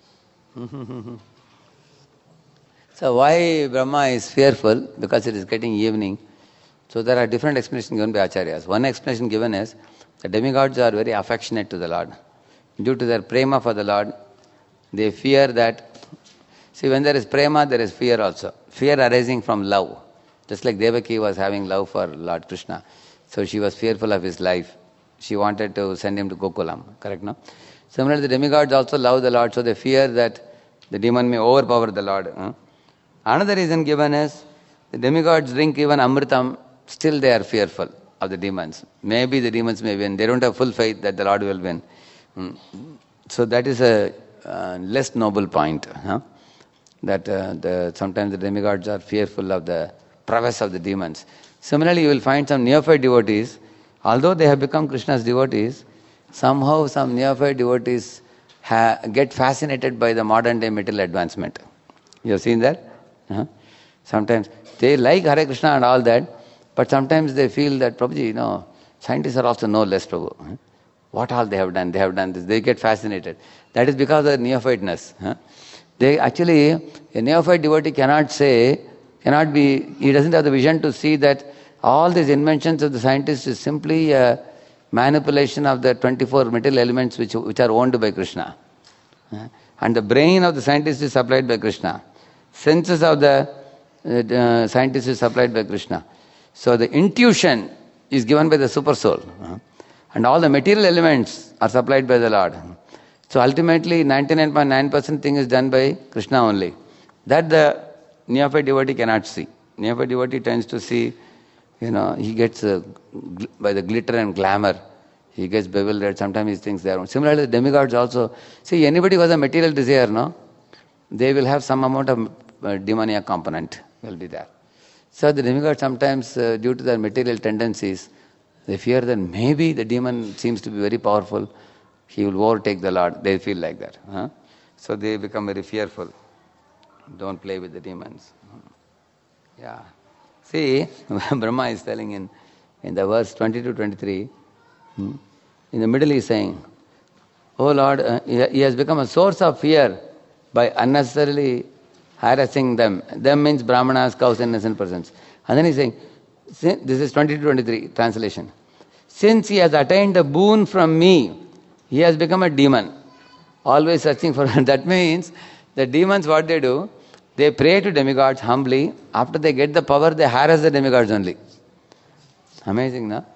Speaker 1: So why Brahma is fearful? Because it is getting evening. So there are different explanations given by Acharyas. One explanation given is the demigods are very affectionate to the Lord. Due to their prema for the Lord, they fear that. See, when there is prema, there is fear also. Fear arising from love. Just like Devaki was having love for Lord Krishna. So she was fearful of his life. She wanted to send him to Gokulam. Correct, no? Similarly, the demigods also love the Lord, so they fear that the demon may overpower the Lord. Huh? Another reason given is the demigods drink even Amritam, still they are fearful of the demons. Maybe the demons may win. They don't have full faith that the Lord will win. So that is a uh, less noble point. Huh? That uh, the, sometimes the demigods are fearful of the prowess of the demons. Similarly, you will find some neophyte devotees, although they have become Krishna's devotees, somehow some neophyte devotees ha- get fascinated by the modern day material advancement. You have seen that? Uh-huh. Sometimes they like Hare Krishna and all that, but sometimes they feel that, Prabhuji, you know, scientists are also no less, Prabhu. Huh? What all they have done? They have done this. They get fascinated. That is because of their neophyteness. Huh? They actually, a neophyte devotee cannot say, cannot be, he doesn't have the vision to see that all these inventions of the scientists is simply a manipulation of the twenty-four material elements which, which are owned by Krishna. Huh? And the brain of the scientist is supplied by Krishna. Senses of the uh, scientist is supplied by Krishna. So the intuition is given by the super soul. Uh, and all the material elements are supplied by the Lord. So ultimately ninety-nine point nine percent thing is done by Krishna only. That the neophyte devotee cannot see. Neophyte devotee tends to see, you know, he gets uh, gl- by the glitter and glamour. He gets bewildered. Sometimes he thinks they are. Similarly, the demigods also. See, anybody who has a material desire, no, they will have some amount of uh, demoniac component will be there. So the demigods sometimes, uh, due to their material tendencies, they fear that maybe the demon seems to be very powerful. He will overtake the Lord. They feel like that. Huh? So they become very fearful. Don't play with the demons. Yeah. See, Brahma is telling in, in the verse twenty to twenty-three, hmm, in the middle he is saying, Oh Lord, uh, he, he has become a source of fear by unnecessarily harassing them. Them means Brahmanas, cows, and innocent persons. And then he is saying, this is twenty to twenty-three translation. Since he has attained a boon from me, he has become a demon, always searching for. That means the demons, what they do, they pray to demigods humbly. After they get the power, they harass the demigods only. Amazing, no?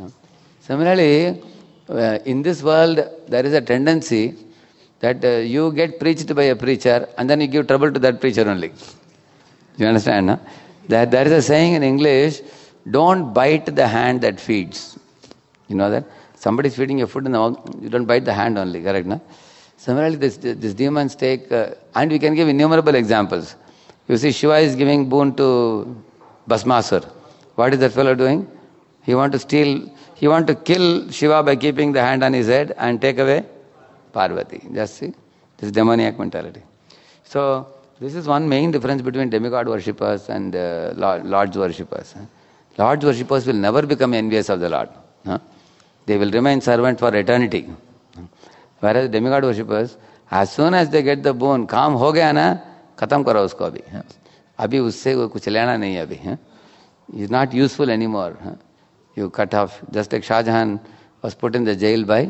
Speaker 1: Similarly, uh, in this world, there is a tendency that uh, you get preached by a preacher and then you give trouble to that preacher only. You understand, no? That there is a saying in English, don't bite the hand that feeds. You know that? Somebody is feeding your food in the mouth, you don't bite the hand only, correct, no? Similarly, this, this demons take, uh, and we can give innumerable examples. You see, Shiva is giving boon to Bhasmasur. What is that fellow doing? He want to steal, he want to kill Shiva by keeping the hand on his head and take away Parvati. Just see, this demoniac mentality. So, this is one main difference between demigod worshippers and uh, Lord's worshippers. Lord's worshippers will never become envious of the Lord. Huh? They will remain servant for eternity. Whereas demigod worshippers, as soon as they get the boon, काम हो गया ना, खत्म करो उसको अभी. अभी उससे कुछ लेना नहीं अभी. He's not useful anymore. You cut off. Just like Shah Jahan was put in the jail by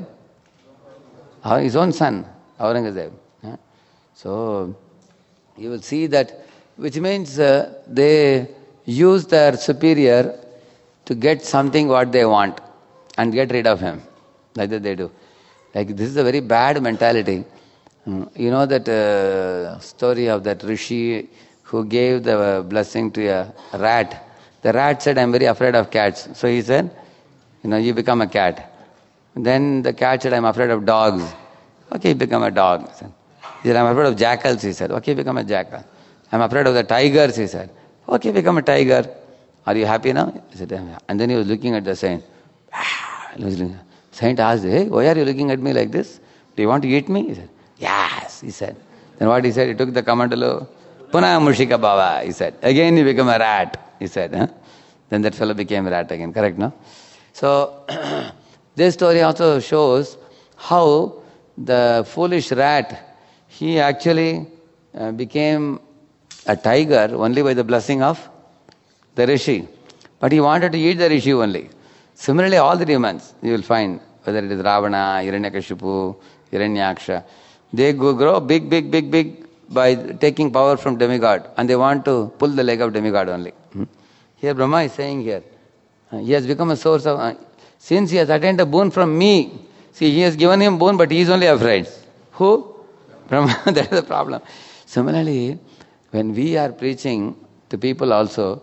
Speaker 1: his own son, Aurangzeb. So you will see that, which means uh, they use their superior to get something what they want and get rid of him. Like that they do. Like this is a very bad mentality. Um, you know that uh, story of that Rishi who gave the blessing to a rat. The rat said, I'm very afraid of cats. So he said, you know, you become a cat. Then the cat said, I'm afraid of dogs. Okay, become a dog. He said, I'm afraid of jackals. He said, okay, become a jackal. I'm afraid of the tigers. He said, okay, become a tiger. Are you happy now? He said, yeah. And then he was looking at the saint. Saint asked, hey, why are you looking at me like this? Do you want to eat me? He said, yes, he said. Then what he said? He took the kamandalu. Puna mushika bhava, he said. Again you become a rat. he said. Huh? Then that fellow became a rat again, correct, no? So, this story also shows how the foolish rat, he actually uh, became a tiger only by the blessing of the rishi. But he wanted to eat the rishi only. Similarly, all the demons, you will find, whether it is Ravana, Hiranyakashipu, Hiranyaksha, they go grow big, big, big, big by taking power from demigod, and they want to pull the leg of demigod only. Hmm? Here Brahma is saying here, uh, he has become a source of, uh, since he has attained a boon from me, see, he has given him boon, but he is only afraid. Who? Brahma, that is the problem. Similarly, when we are preaching to people also,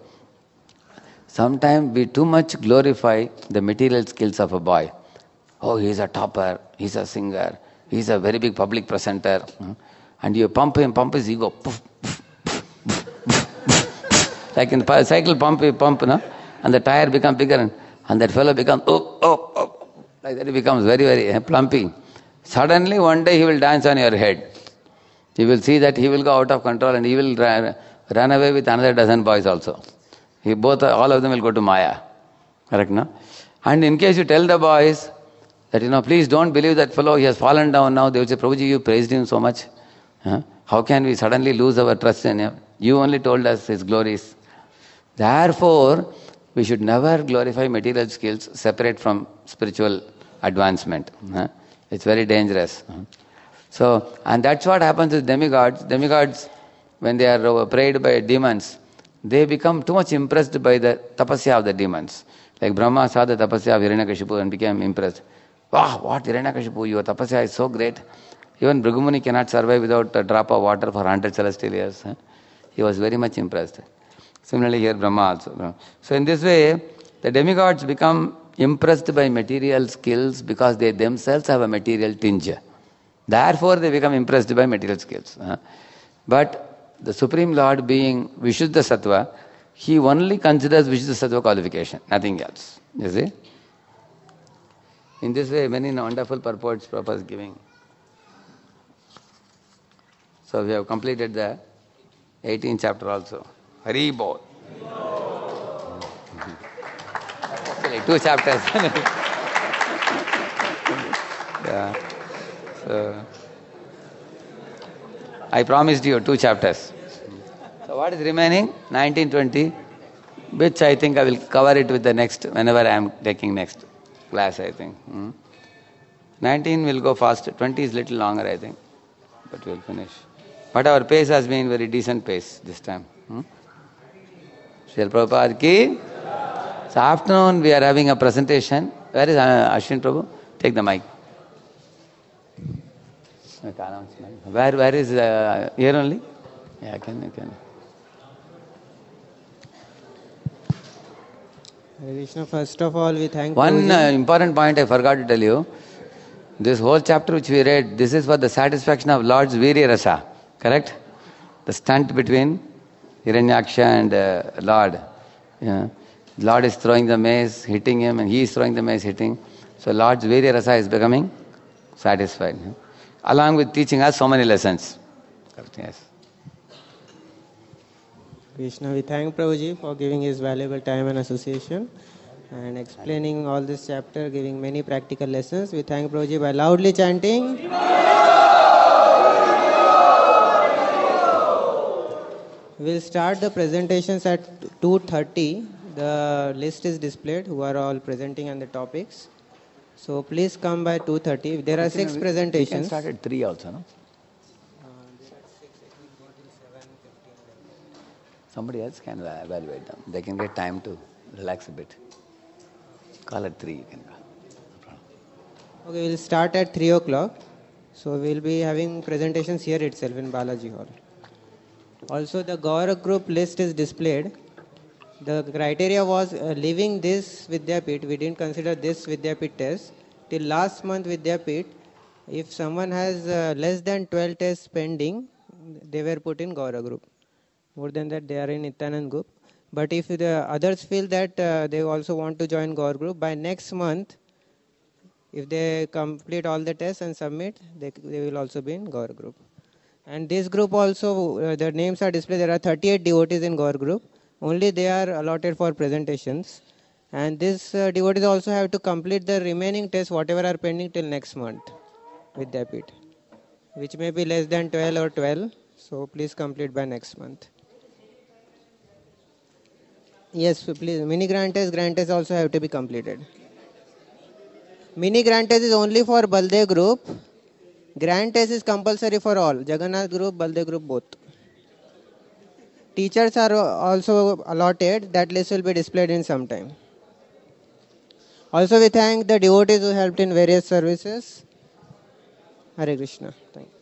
Speaker 1: sometimes we too much glorify the material skills of a boy. Oh, he is a topper, he is a singer, he is a very big public presenter. Hmm? And you pump him, pump his ego. Poof, poof, poof, poof, poof. Like in the cycle pump, you pump, no? And the tire becomes bigger, and, and that fellow becomes, oh, oh, oh. Like that he becomes very, very uh, plumpy. Suddenly one day he will dance on your head. You will see that he will go out of control and he will run, run away with another dozen boys also. He both, all of them will go to Maya. Correct, no? And in case you tell the boys that, you know, please don't believe that fellow, he has fallen down now, they will say, Prabhuji, you praised him so much. Huh? How can we suddenly lose our trust in him? You only told us his glories. Therefore, we should never glorify material skills separate from spiritual advancement. Huh? It's very dangerous. Huh? So, and that's what happens with demigods. Demigods, when they are prayed by demons, they become too much impressed by the tapasya of the demons. Like Brahma saw the tapasya of Hiranyakashipu and became impressed. Wow, what Hiranyakashipu, your tapasya is so great. Even Bhrigumuni cannot survive without a drop of water for one hundred celestial years. Huh? He was very much impressed. Similarly here Brahma also. So in this way, the demigods become impressed by material skills because they themselves have a material tinge. Therefore they become impressed by material skills. Huh? But the Supreme Lord being Vishuddha Sattva, he only considers Vishuddha Sattva qualification, nothing else. You see? In this way, many wonderful purports Prabhupada is giving. So we have completed the eighteenth chapter also. Hari Bol. Actually, two chapters. Yeah. So, I promised you two chapters. So what is remaining? nineteen, twenty, which I think I will cover it with the next, whenever I am taking next class, I think. Hmm? nineteen will go fast. twenty is little longer, I think. But we will finish. But our pace has been very decent pace this time. Hmm? Srila Prabhupada ki. So afternoon we are having a presentation. Where is uh, Ashwin Prabhu? Take the mic. Where, where is, uh, here only? Yeah, can you, can.
Speaker 10: Hare Krishna, first of all, we thank
Speaker 1: One uh, important point I forgot to tell you. This whole chapter which we read, this is for the satisfaction of Lord's Virya Rasa. Correct? The stunt between Hiranyaksha and uh, Lord. Yeah. Lord is throwing the mace, hitting him, and he is throwing the mace, hitting. So Lord's Virya Rasa is becoming satisfied. Yeah. Along with teaching us so many lessons. Yes.
Speaker 10: Krishna, we thank Prabhuji for giving his valuable time and association and explaining all this chapter, giving many practical lessons. We thank Prabhuji by loudly chanting. We'll start the presentations at two thirty. The list is displayed who are all presenting on the topics. So please come by two thirty. There are six presentations.
Speaker 1: We can start at three also, no? Somebody else can evaluate them. They can get time to relax a bit. Call at three, you can call.
Speaker 10: Okay, we'll start at three o'clock. So we'll be having presentations here itself in Balaji Hall. Also, the Gaura group list is displayed. The criteria was uh, leaving this Vidyapit. We didn't consider this Vidyapit test. Till last month Vidyapit, if someone has uh, less than twelve tests pending, they were put in Gaura group. More than that, they are in Nityanand group. But if the others feel that uh, they also want to join Gaur group, by next month, if they complete all the tests and submit, they, they will also be in Gaur group. And this group also, uh, their names are displayed. There are thirty-eight devotees in Gaur group. Only they are allotted for presentations. And these uh, devotees also have to complete the remaining tests, whatever are pending till next month, Vidyapit, which may be less than twelve or twelve. So please complete by next month. Yes, please. Mini grant test, grant test also have to be completed. Mini grant test is only for Baldev group. Grant test is compulsory for all. Jagannath group, Baldev group, both. Teachers are also allotted. That list will be displayed in some time. Also, we thank the devotees who helped in various services. Hare Krishna. Thank you.